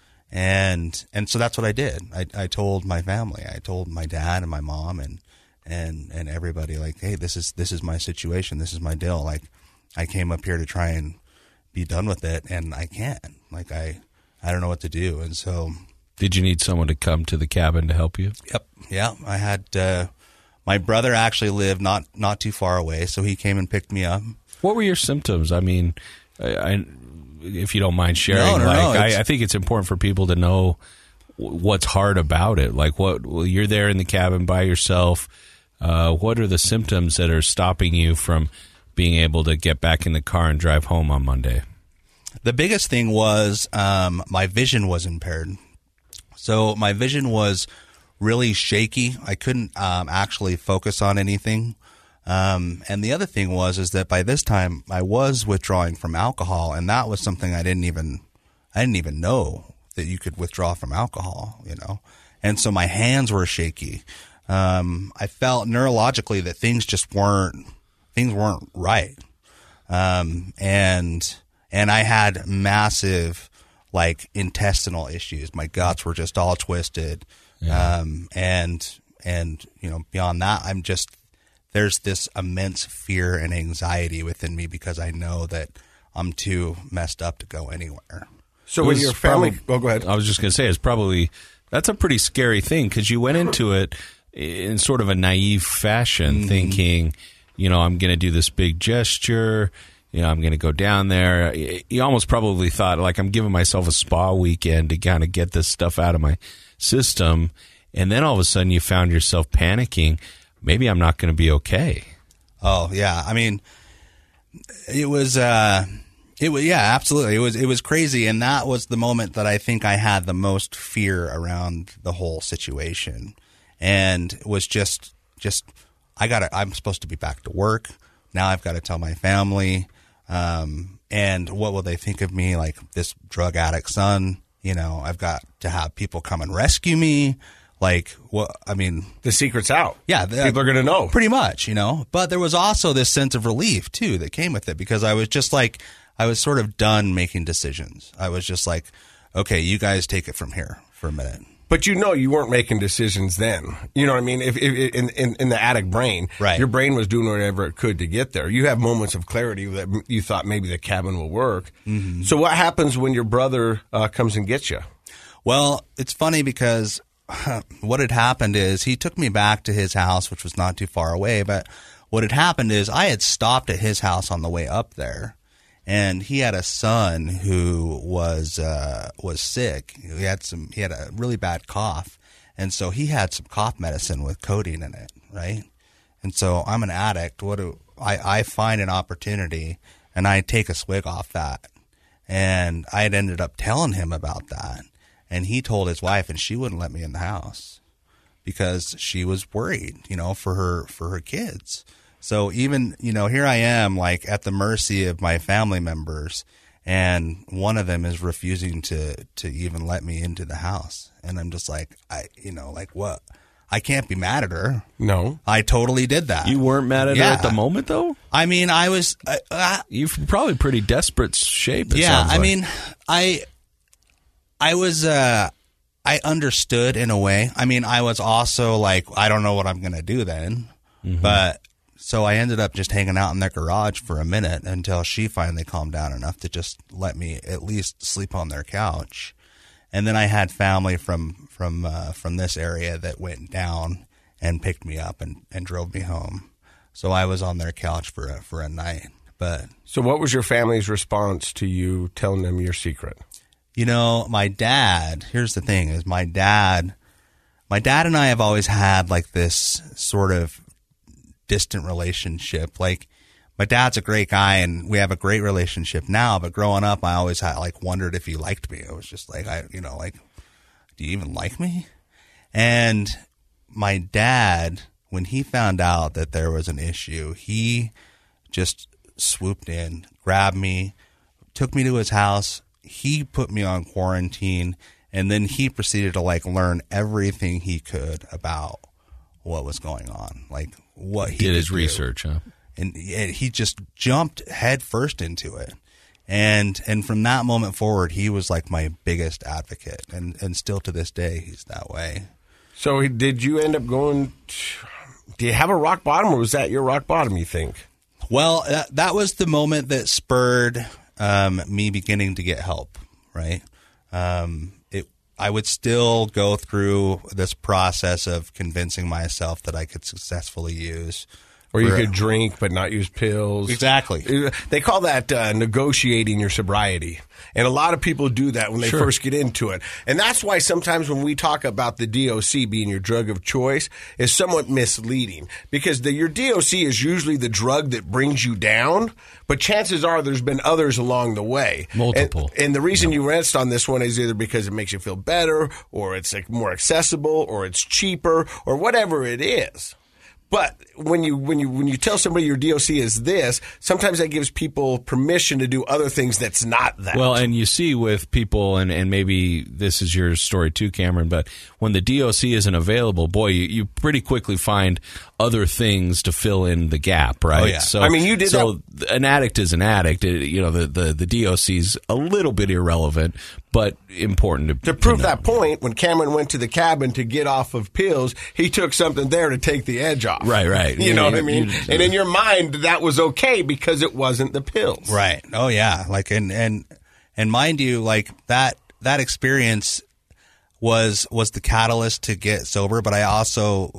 And and so that's what I did. I, I told my family. I told my dad and my mom and, and and everybody, like, hey, this is this is my situation. This is my deal. Like, I came up here to try and be done with it, and I can't. Like, I, I don't know what to do. And so...
Did you need someone to come to the cabin to help you?
Yep. Yeah. I had... Uh, my brother actually lived not, not too far away, so he came and picked me up. What
were your symptoms? I mean, I, I, if you don't mind sharing,
no, no,
like
no,
I, I think it's important for people to know what's hard about it. Like, what? Well, you're there in the cabin by yourself. Uh, what are the symptoms that are stopping you from being able to get back in the car and drive home on Monday?
The biggest thing was um, my vision was impaired. So my vision was really shaky. I couldn't um, actually focus on anything. Um, and the other thing was, is that by this time I was withdrawing from alcohol, and that was something I didn't even, I didn't even know that you could withdraw from alcohol, you know? And so my hands were shaky. Um, I felt neurologically that things just weren't, things weren't right. Um, and, and I had massive, like, intestinal issues. My guts were just all twisted. Yeah. Um, and, and, you know, beyond that, I'm just, there's this immense fear and anxiety within me because I know that I'm too messed up to go anywhere.
So when your family,
probably,
oh, go ahead.
I was just going to say, it's probably, that's a pretty scary thing because you went into it in sort of a naive fashion, mm-hmm. thinking, you know, I'm going to do this big gesture, you know, I'm going to go down there. You almost probably thought, like, I'm giving myself a spa weekend to kind of get this stuff out of my system. And then all of a sudden you found yourself panicking. Maybe I'm not going to be okay.
Oh, yeah. I mean, it was, uh, it was, yeah, absolutely. It was, it was crazy. And that was the moment that I think I had the most fear around the whole situation. And it was just, just, I got to, I'm supposed to be back to work. Now I've got to tell my family. Um, and what will they think of me? Like, this drug addict son, you know, I've got to have people come and rescue me. Like, what, I mean,
the secret's out.
Yeah.
People are going to know.
Pretty much, you know, but there was also this sense of relief too that came with it because I was just like, I was sort of done making decisions. I was just like, okay, you guys take it from here for a minute.
But you know you weren't making decisions then. You know what I mean? If, if in, in in the addict brain,
right.
your brain was doing whatever it could to get there. You have moments of clarity that you thought maybe the cabin will work. Mm-hmm. So what happens when your brother uh, comes and gets you?
Well, it's funny because what had happened is he took me back to his house, which was not too far away. But what had happened is I had stopped at his house on the way up there. And he had a son who was uh, was sick. He had some. He had a really bad cough, and so he had some cough medicine with codeine in it, right? And so I'm an addict. What do I? I find an opportunity, and I take a swig off that. And I had ended up telling him about that, and he told his wife, and she wouldn't let me in the house because she was worried, you know, for her for her kids. So even, you know, here I am, like, at the mercy of my family members, and one of them is refusing to, to even let me into the house. And I'm just like, I, you know, like, what? I can't be mad at her.
No.
I totally did that.
You weren't mad at
Yeah.
her at the moment, though?
I mean, I was... Uh, uh,
You're probably pretty desperate shape, it
yeah,
sounds
I
like.
mean, I, I was... Uh, I understood in a way. I mean, I was also like, I don't know what I'm going to do then. Mm-hmm. But... So I ended up just hanging out in their garage for a minute until she finally calmed down enough to just let me at least sleep on their couch. And then I had family from from uh, from this area that went down and picked me up and, and drove me home. So I was on their couch for a, for a night. But
So what was your family's response to you telling them your secret?
You know, my dad, here's the thing, is my dad, my dad and I have always had like this sort of distant relationship. Like, my dad's a great guy and we have a great relationship now, but growing up I always had like wondered if he liked me. I was just like, I, you know, like, do you even like me? And my dad, when he found out that there was an issue, he just swooped in, grabbed me, took me to his house. He put me on quarantine, and then he proceeded to like learn everything he could about what was going on. Like, what he
did his
do.
research, huh?
And, and he just jumped head first into it. And and from that moment forward, he was like my biggest advocate. And, and still to this day, he's that way.
So did you end up going, do you have a rock bottom, or was that your rock bottom, you think?
Well, that, that was the moment that spurred um, me beginning to get help, right? Um, it I would still go through this process of convincing myself that I could successfully use.
Or you
for-
could drink but not use pills.
Exactly.
They call that uh, negotiating your sobriety. And a lot of people do that when they
Sure.
first get into it. And that's why sometimes when we talk about the D O C being your drug of choice, is somewhat misleading. Because the, your D O C is usually the drug that brings you down, but chances are there's been others along the way.
Multiple.
And, and the reason you rest on this one is either because it makes you feel better, or it's like more accessible, or it's cheaper, or whatever it is. But when you when you when you tell somebody your D O C is this, sometimes that gives people permission to do other things that's not that.
Well, and you see with people, and, and maybe this is your story too, Cameron, but when the D O C isn't available, boy, you, you pretty quickly find other things to fill in the gap, right?
Oh, yeah.
So,
I mean, you did
so an addict is an addict. It, you know, the, the, the D O C's a little bit irrelevant, but important to,
To prove
to know.
that point, when Cameron went to the cabin to get off of pills, he took something there to take the edge off.
Right, right.
You know
You-
what I mean?
you-
And in your mind, that was okay because it wasn't the pills.
Right. Oh yeah. Like, and, and, and mind you, like that, that experience was, was the catalyst to get sober, but I also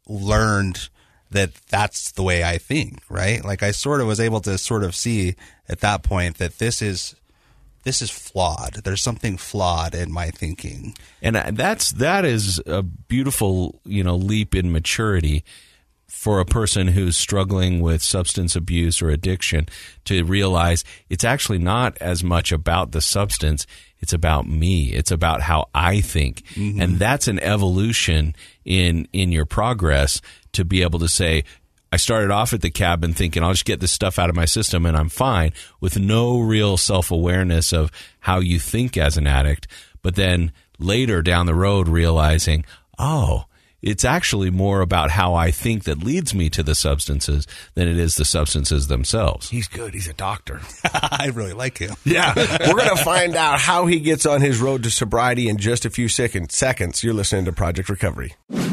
learned that that's the way I think, right? Like, I sort of was able to sort of see at that point that this is, this is flawed. There's something flawed in my thinking.
And that's that is a beautiful, you know, leap in maturity for a person who's struggling with substance abuse or addiction to realize it's actually not as much about the substance. It's about me. It's about how I think. Mm-hmm. And that's an evolution in in your progress to be able to say, I started off at the cabin thinking I'll just get this stuff out of my system and I'm fine, with no real self-awareness of how you think as an addict. But then later down the road realizing, oh, it's actually more about how I think that leads me to the substances than it is the substances themselves.
He's good. He's a doctor.
I really like him.
Yeah. We're going to find out how he gets on his road to sobriety in just a few second, seconds. You're listening to Project Recovery.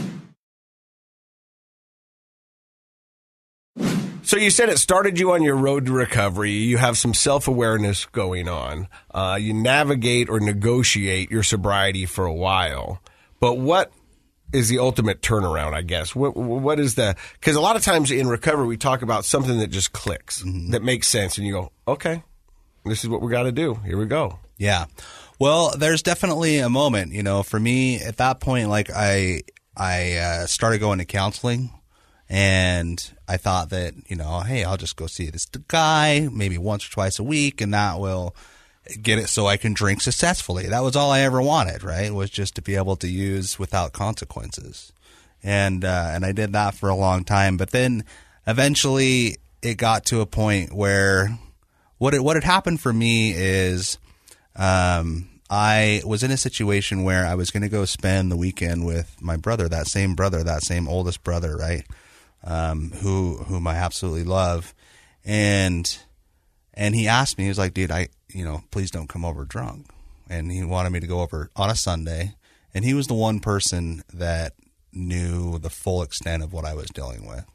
So you said it started you on your road to recovery. You have some self-awareness going on. Uh, you navigate or negotiate your sobriety for a while. But what is the ultimate turnaround, I guess? What, what is the – because a lot of times in recovery we talk about something that just clicks, mm-hmm. that makes sense, and you go, okay, this is what we got to do. Here we go.
Yeah. Well, there's definitely a moment, you know, for me at that point, like I, I uh, started going to counseling. And I thought that, you know, hey, I'll just go see this guy maybe once or twice a week, and that will get it so I can drink successfully. That was all I ever wanted, right? Was just to be able to use without consequences. And uh, and I did that for a long time. But then eventually it got to a point where what it, what had happened for me is um, I was in a situation where I was going to go spend the weekend with my brother, that same brother, that same oldest brother, right? Um, who, whom I absolutely love. And, and he asked me, he was like, dude, I, you know, please don't come over drunk. And he wanted me to go over on a Sunday. And he was the one person that knew the full extent of what I was dealing with.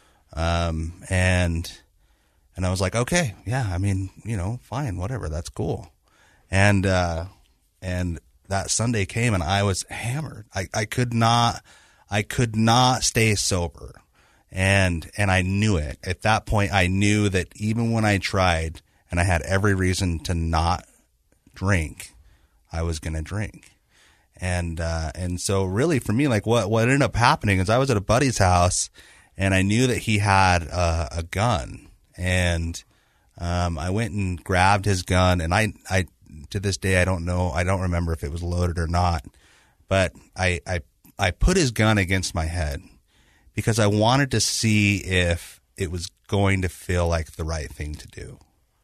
Um, and, and I was like, okay, yeah, I mean, you know, fine, whatever, that's cool. And, uh, and that Sunday came and I was hammered. I, I could not, I could not stay sober. And and I knew it. At that point, I knew that even when I tried and I had every reason to not drink, I was going to drink. And uh, and so really for me, like what, what ended up happening is I was at a buddy's house and I knew that he had a, a gun. And um, I went and grabbed his gun. And I, I to this day, I don't know. I don't remember if it was loaded or not. But I I, I put his gun against my head, because I wanted to see if it was going to feel like the right thing to do.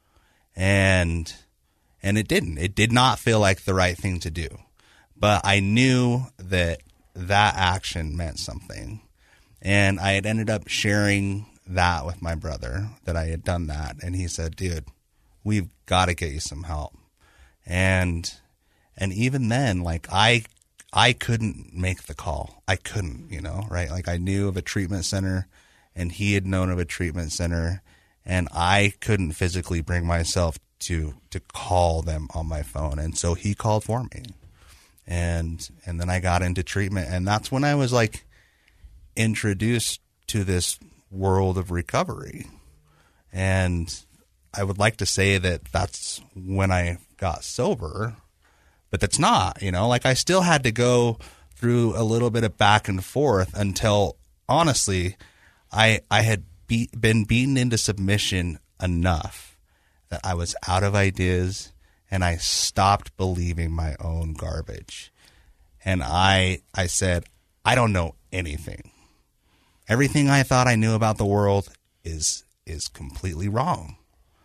And and it didn't. It did not feel like the right thing to do. But I knew that that action meant something. And I had ended up sharing that with my brother, that I had done that. And he said, dude, we've got to get you some help. And and even then, like I I couldn't make the call. I couldn't, you know, right? Like I knew of a treatment center and he had known of a treatment center, and I couldn't physically bring myself to to call them on my phone. And so he called for me. And and then I got into treatment, and that's when I was like introduced to this world of recovery. And I would like to say that that's when I got sober. But that's not, you know, like I still had to go through a little bit of back and forth until, honestly, I I had be, been beaten into submission enough that I was out of ideas and I stopped believing my own garbage. And I I said, I don't know anything. Everything I thought I knew about the world is is completely wrong.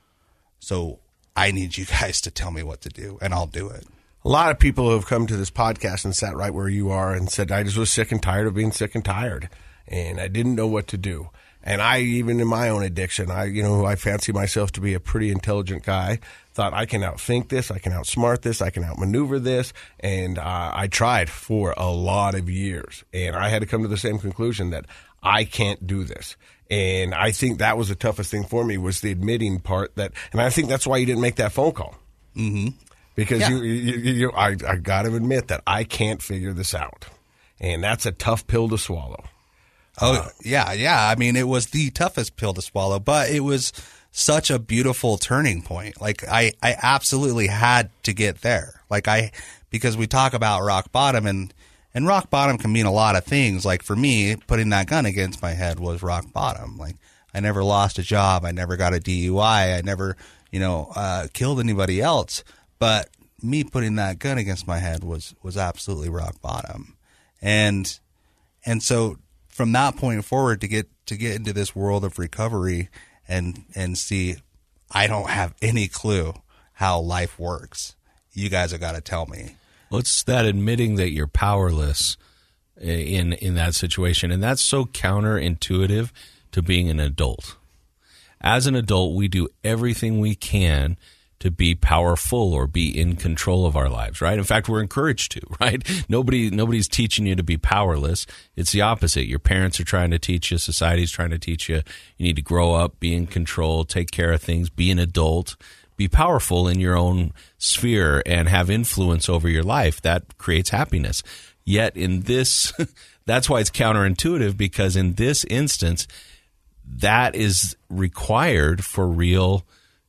So I need you guys to tell me what to do, and I'll do it.
A lot of people have come to this podcast and sat right where you are and said, I just was sick and tired of being sick and tired, and I didn't know what to do. And I, even in my own addiction, I, you know, I fancy myself to be a pretty intelligent guy, thought I can outthink this, I can outsmart this, I can outmaneuver this. And uh, I tried for a lot of years, and I had to come to the same conclusion that I can't do this. And I think that was the toughest thing for me, was the admitting part that, and I think that's why you didn't make that phone call.
Mm-hmm.
Because
yeah.
you, you, you, you, I, I got to admit that I can't figure this out, and that's a tough pill to swallow.
Oh
uh,
yeah, yeah. I mean, it was the toughest pill to swallow, but it was such a beautiful turning point. Like I, I absolutely had to get there. Like I, because we talk about rock bottom, and and rock bottom can mean a lot of things. Like for me, putting that gun against my head was rock bottom. Like I never lost a job, I never got a D U I, I never, you know, uh, killed anybody else. But me putting that gun against my head was, was absolutely rock bottom. And, and so from that point forward, to get, to get into this world of recovery and, and see, I don't have any clue how life works. You guys have got to tell me.
Well, it's that admitting that you're powerless in in that situation, and that's so counterintuitive to being an adult. As an adult, we do everything we can to be powerful or be in control of our lives, right? In fact, we're encouraged to, right? Nobody, nobody's teaching you to be powerless. It's the opposite. Your parents are trying to teach you. Society's trying to teach you. You need to grow up, be in control, take care of things, be an adult, be powerful in your own sphere and have influence over your life. That creates happiness. Yet in this, that's why it's counterintuitive, because in this instance, that is required for real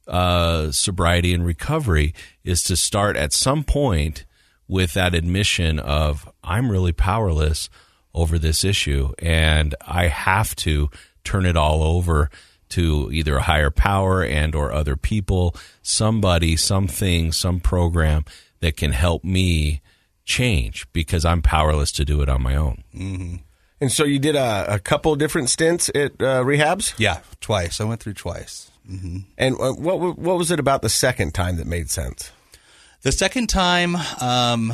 uh, sobriety and recovery, is to start at some point with that admission of, I'm really powerless over this issue, and I have to turn it all over to either a higher power and or other people, somebody, something, some program that can help me change, because I'm powerless to do it on my own.
Mm-hmm.
And so you did a, a couple different stints at uh, rehabs?
Yeah, twice. I went through twice. Mm-hmm.
And uh, what what was it about the second time that made sense?
The second time, um,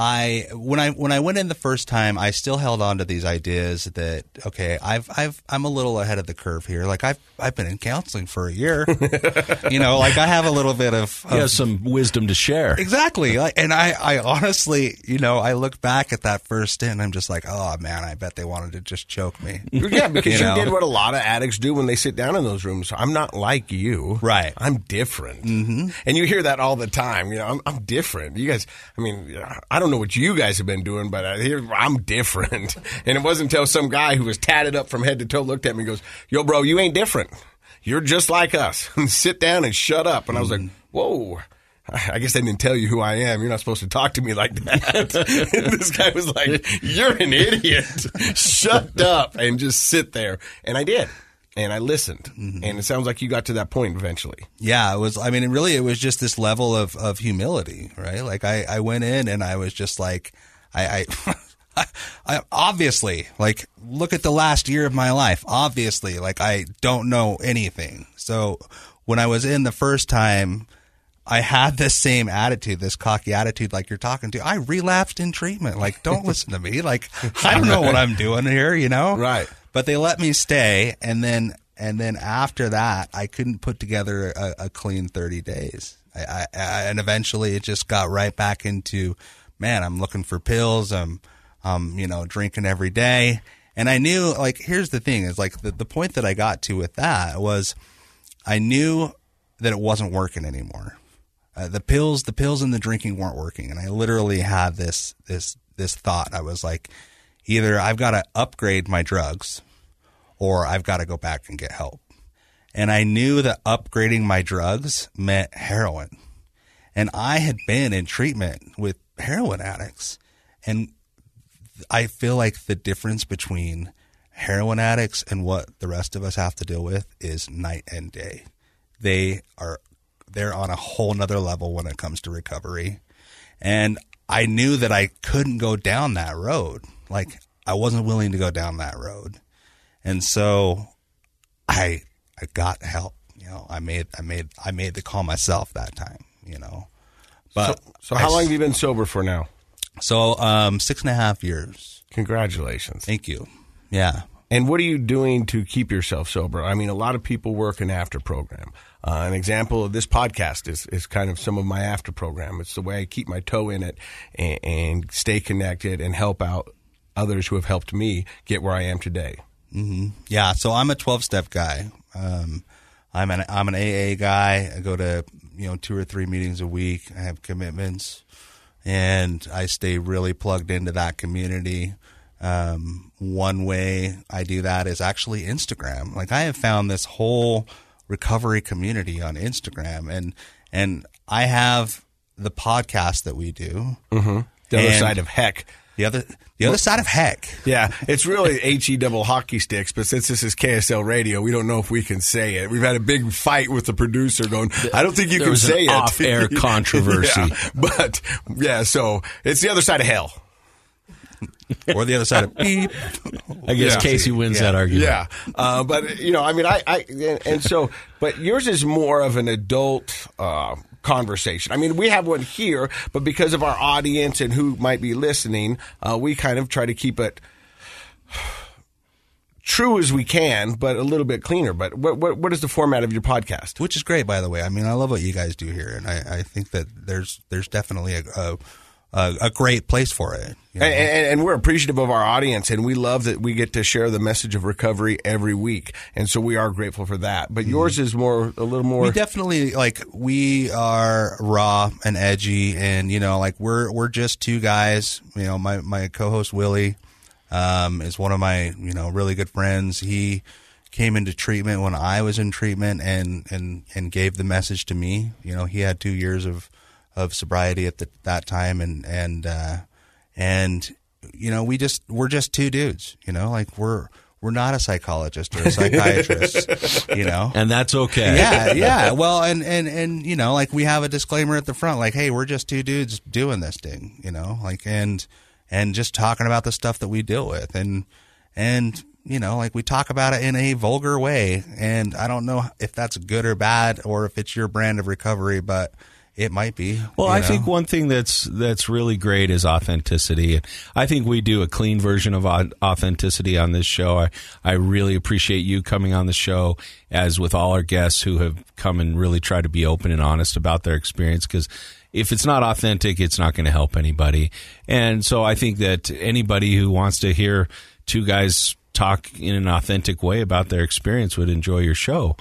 I when I when I went in the first time, I still held on to these ideas that, okay, I've I've I'm a little ahead of the curve here. Like I've I've been in counseling for a year, you know, like I have a little bit of, of
you have some wisdom to share.
Exactly. Like, and I I honestly, you know, I look back at that first stint and I'm just like, oh man, I bet they wanted to just choke me.
Yeah, because you,
you know?
did what a lot of addicts do when they sit down in those rooms. I'm not like you,
right?
I'm different,
mm-hmm.
and you hear that all the time. You know, I'm. I'm different. You guys, I mean, I don't know what you guys have been doing, but I hear I'm different. And it wasn't until some guy who was tatted up from head to toe looked at me and goes, yo, bro, you ain't different. You're just like us. Sit down and shut up. And I was like, whoa. I guess they didn't tell you who I am. You're not supposed to talk to me like that. And this guy was like, you're an idiot. Shut up and just sit there. And I did. And I listened, mm-hmm. and it sounds like you got to that point eventually.
Yeah, it was. I mean, it really, it was just this level of, of humility, right? Like I, I went in and I was just like, I, I, I, obviously, like, look at the last year of my life. Obviously, like, I don't know anything. So when I was in the first time, I had this same attitude, this cocky attitude, like you're talking to. I relapsed in treatment. Like, don't listen to me. Like, I don't know what I'm doing here, you know?
Right.
But they let me stay, and then and then after that, I couldn't put together a, a clean thirty days. I, I, I, and eventually, it just got right back into, man, I'm looking for pills. I'm, um, you know, drinking every day. And I knew, like, here's the thing: is like the, the point that I got to with that was, I knew that it wasn't working anymore. Uh, the pills, the pills and the drinking weren't working, and I literally had this this this thought. I was like, either I've got to upgrade my drugs or I've got to go back and get help. And I knew that upgrading my drugs meant heroin. And I had been in treatment with heroin addicts. And I feel like the difference between heroin addicts and what the rest of us have to deal with is night and day. They are, they're on a whole nother level when it comes to recovery. And I knew that I couldn't go down that road. Like, I wasn't willing to go down that road. And so I I got help. You know, I made I made I made the call myself that time, you know. But
so, so how I, long have you been sober for now?
So um six and a half years.
Congratulations.
Thank you. Yeah.
And what are you doing to keep yourself sober? I mean, a lot of people work an after program. Uh, an example of this podcast is, is kind of some of my after program. It's the way I keep my toe in it and, and stay connected and help out others who have helped me get where I am today.
Mm-hmm. Yeah. So I'm a twelve-step guy. Um, I'm an I'm an A A guy. I go to, you know, two or three meetings a week. I have commitments, and I stay really plugged into that community. Um, one way I do that is actually Instagram. Like, I have found this whole recovery community on Instagram, and and I have the podcast that we do.
Mm-hmm. The other side of heck.
The other the other side of heck.
Yeah, it's really H E double hockey sticks, but since this is K S L radio, we don't know if we can say it. We've had a big fight with the producer going, I don't think you
there
can
was
say
an
it.
Off-air controversy.
Yeah, but, yeah, so it's the other side of hell.
Or the other side of beep.
I guess
Yeah.
Casey wins
Yeah.
that argument.
Yeah, uh, but you know, I mean, I, I and, and so, but yours is more of an adult uh, conversation. I mean, we have one here, but because of our audience and who might be listening, uh, we kind of try to keep it true as we can, but a little bit cleaner. But what, what what is the format of your podcast?
Which is great, by the way. I mean, I love what you guys do here, and I, I think that there's there's definitely a a, a, a great place for it. You know?
and, and we're appreciative of our audience, and we love that we get to share the message of recovery every week, and so we are grateful for that. But mm-hmm. yours is more a little more.
We definitely like we are raw and edgy, and you know, like we're we're just two guys. You know, my my co-host Willie. Um, is one of my, you know, really good friends. He came into treatment when I was in treatment and, and, and gave the message to me. You know, he had two years of, of sobriety at the, that time. And, and, uh, and, you know, we just, we're just two dudes, you know, like we're, we're not a psychologist or a psychiatrist, you know,
and that's okay.
Yeah. Yeah. Well, and, and, and, you know, like we have a disclaimer at the front, like, hey, we're just two dudes doing this thing, you know, like, and, and just talking about the stuff that we deal with. And, and, you know, like we talk about it in a vulgar way. And I don't know if that's good or bad or if it's your brand of recovery, but it might be.
Well, I
know?
think one thing that's that's really great is authenticity. I think we do a clean version of authenticity on this show. I, I really appreciate you coming on the show, as with all our guests who have come and really tried to be open and honest about their experience, because if it's not authentic, it's not going to help anybody. And so I think that anybody who wants to hear two guys talk in an authentic way about their experience would enjoy your show.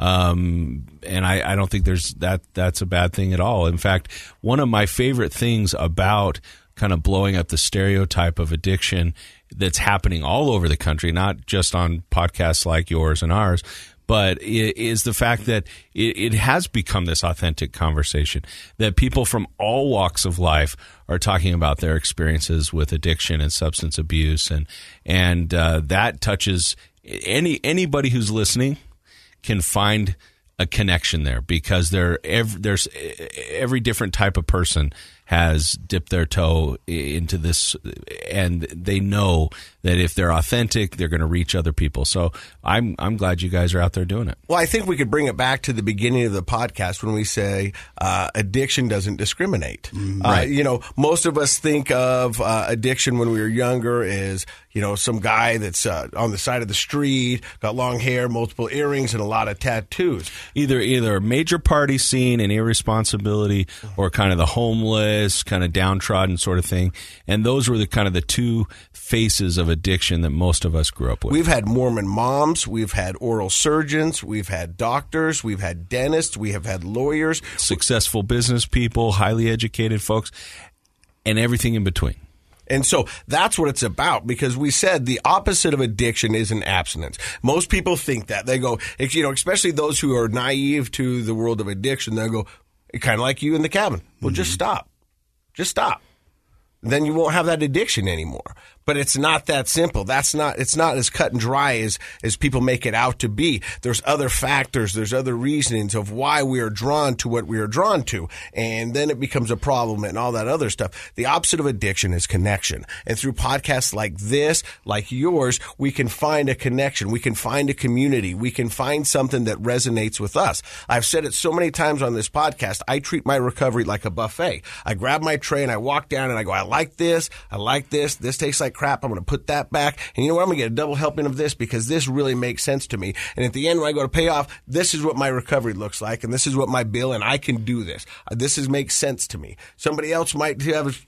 Um, and I, I don't think there's that that's a bad thing at all. In fact, one of my favorite things about kind of blowing up the stereotype of addiction that's happening all over the country, not just on podcasts like yours and ours, but it is the fact that it, it has become this authentic conversation, that people from all walks of life are talking about their experiences with addiction and substance abuse, and and uh, that touches any anybody who's listening can find a connection there, because there every, there's every different type of person has dipped their toe into this, and they know that if they're authentic, they're going to reach other people. So I'm I'm glad you guys are out there doing it.
Well, I think we could bring it back to the beginning of the podcast when we say uh, addiction doesn't discriminate. Mm-hmm. Uh,
right.
You know, most of us think of uh, addiction when we were younger as, you know, some guy that's uh, on the side of the street, got long hair, multiple earrings, and a lot of tattoos.
Either either a major party scene and irresponsibility, or kind of the homeless, kind of downtrodden sort of thing. And those were the kind of the two faces of addiction that most of us grew up with.
We've had Mormon moms, we've had oral surgeons, we've had doctors, we've had dentists, we have had lawyers.
Successful business people, highly educated folks, and everything in between.
And so that's what it's about, because we said the opposite of addiction is an abstinence. Most people think that. They go, you know, especially those who are naive to the world of addiction, they go, kind of like you in the cabin. Well, mm-hmm. just stop. Just stop. Then you won't have that addiction anymore. But it's not that simple. That's not, it's not as cut and dry as, as people make it out to be. There's other factors. There's other reasonings of why we are drawn to what we are drawn to. And then it becomes a problem and all that other stuff. The opposite of addiction is connection. And through podcasts like this, like yours, we can find a connection. We can find a community. We can find something that resonates with us. I've said it so many times on this podcast. I treat my recovery like a buffet. I grab my tray and I walk down and I go, I like this. I like this. This tastes like crap. I'm going to put that back. And you know what? I'm going to get a double helping of this because this really makes sense to me. And at the end, when I go to pay off, this is what my recovery looks like. And this is what my bill, and I can do this. Uh, this is makes sense to me. Somebody else might have a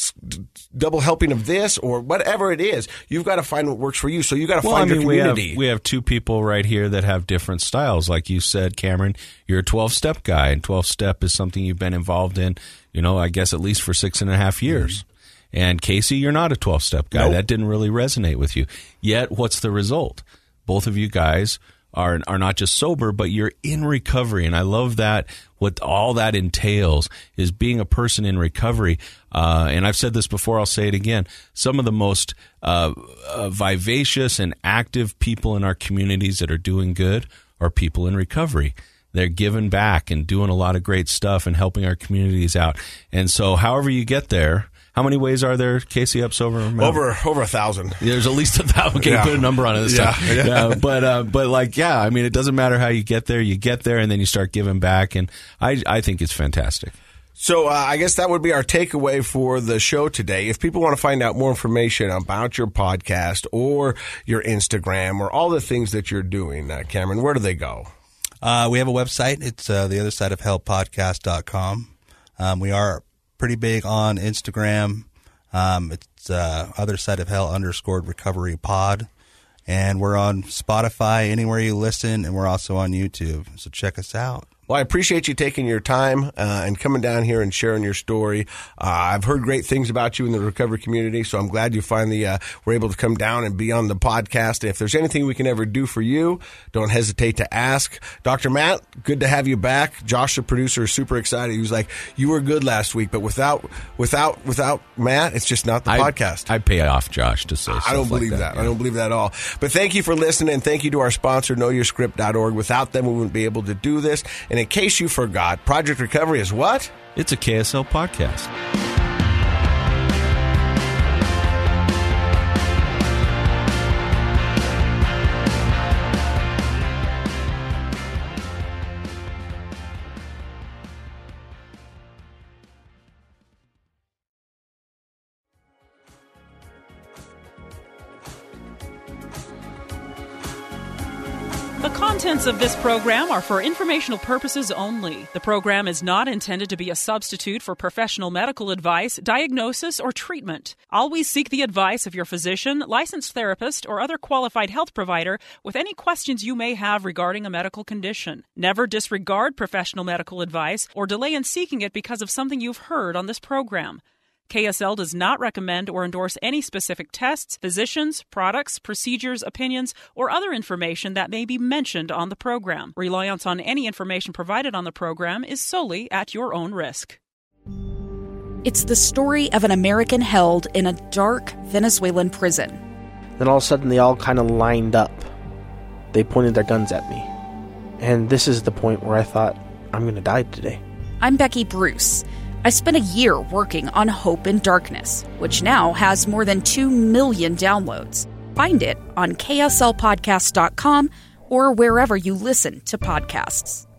double helping of this or whatever it is. You've got to find what works for you. So you got to
well,
find
I mean,
your community.
We have, we have two people right here that have different styles. Like you said, Cameron, you're a twelve-step guy, and twelve-step is something you've been involved in, you know, I guess at least for six and a half years. Mm-hmm. And Casey, you're not a twelve-step guy. Nope. That didn't really resonate with you. Yet, what's the result? Both of you guys are are not just sober, but you're in recovery. And I love that. What all that entails is being a person in recovery. Uh, and I've said this before, I'll say it again. Some of the most uh, uh, vivacious and active people in our communities that are doing good are people in recovery. They're giving back and doing a lot of great stuff and helping our communities out. And so however you get there, How many ways are there, Casey, up, over? Mountain?
Over over a thousand.
There's at least a thousand. Okay,
Yeah.
put a number on it this
Yeah.
time.
Yeah.
Yeah, but uh, but like, yeah, I mean, it doesn't matter how you get there. You get there, and then you start giving back, and I I think it's fantastic.
So uh, I guess that would be our takeaway for the show today. If people want to find out more information about your podcast or your Instagram or all the things that you're doing, uh, Cameron, where do they go?
Uh, we have a website. It's uh, the other side of hell podcast dot com. Um, we are pretty big on Instagram. Um, it's uh, other side of hell underscored recovery pod. And we're on Spotify, anywhere you listen, and we're also on YouTube. So check us out.
Well, I appreciate you taking your time uh, and coming down here and sharing your story. Uh, I've heard great things about you in the recovery community, so I'm glad you finally uh, were able to come down and be on the podcast. If there's anything we can ever do for you, don't hesitate to ask. Doctor Matt, good to have you back. Josh, the producer, is super excited. He was like, "You were good last week, but without without without Matt, it's just not the
I,
podcast."
I pay off Josh to say stuff
I don't believe
like
that.
that.
I don't believe that at all. But thank you for listening. Thank you to our sponsor, know your script dot org. Without them, we wouldn't be able to do this. And in case you forgot, Project Recovery is what?
It's a K S L podcast.
The contents of this program are for informational purposes only. The program is not intended to be a substitute for professional medical advice, diagnosis, or treatment. Always seek the advice of your physician, licensed therapist, or other qualified health provider with any questions you may have regarding a medical condition. Never disregard professional medical advice or delay in seeking it because of something you've heard on this program. K S L does not recommend or endorse any specific tests, physicians, products, procedures, opinions, or other information that may be mentioned on the program. Reliance on any information provided on the program is solely at your own risk.
It's the story of an American held in a dark Venezuelan prison.
Then all of a sudden they all kind of lined up. They pointed their guns at me. And this is the point where I thought, I'm going to die today.
I'm Becky Bruce. I spent a year working on Hope in Darkness, which now has more than two million downloads. Find it on K S L podcast dot com or wherever you listen to podcasts.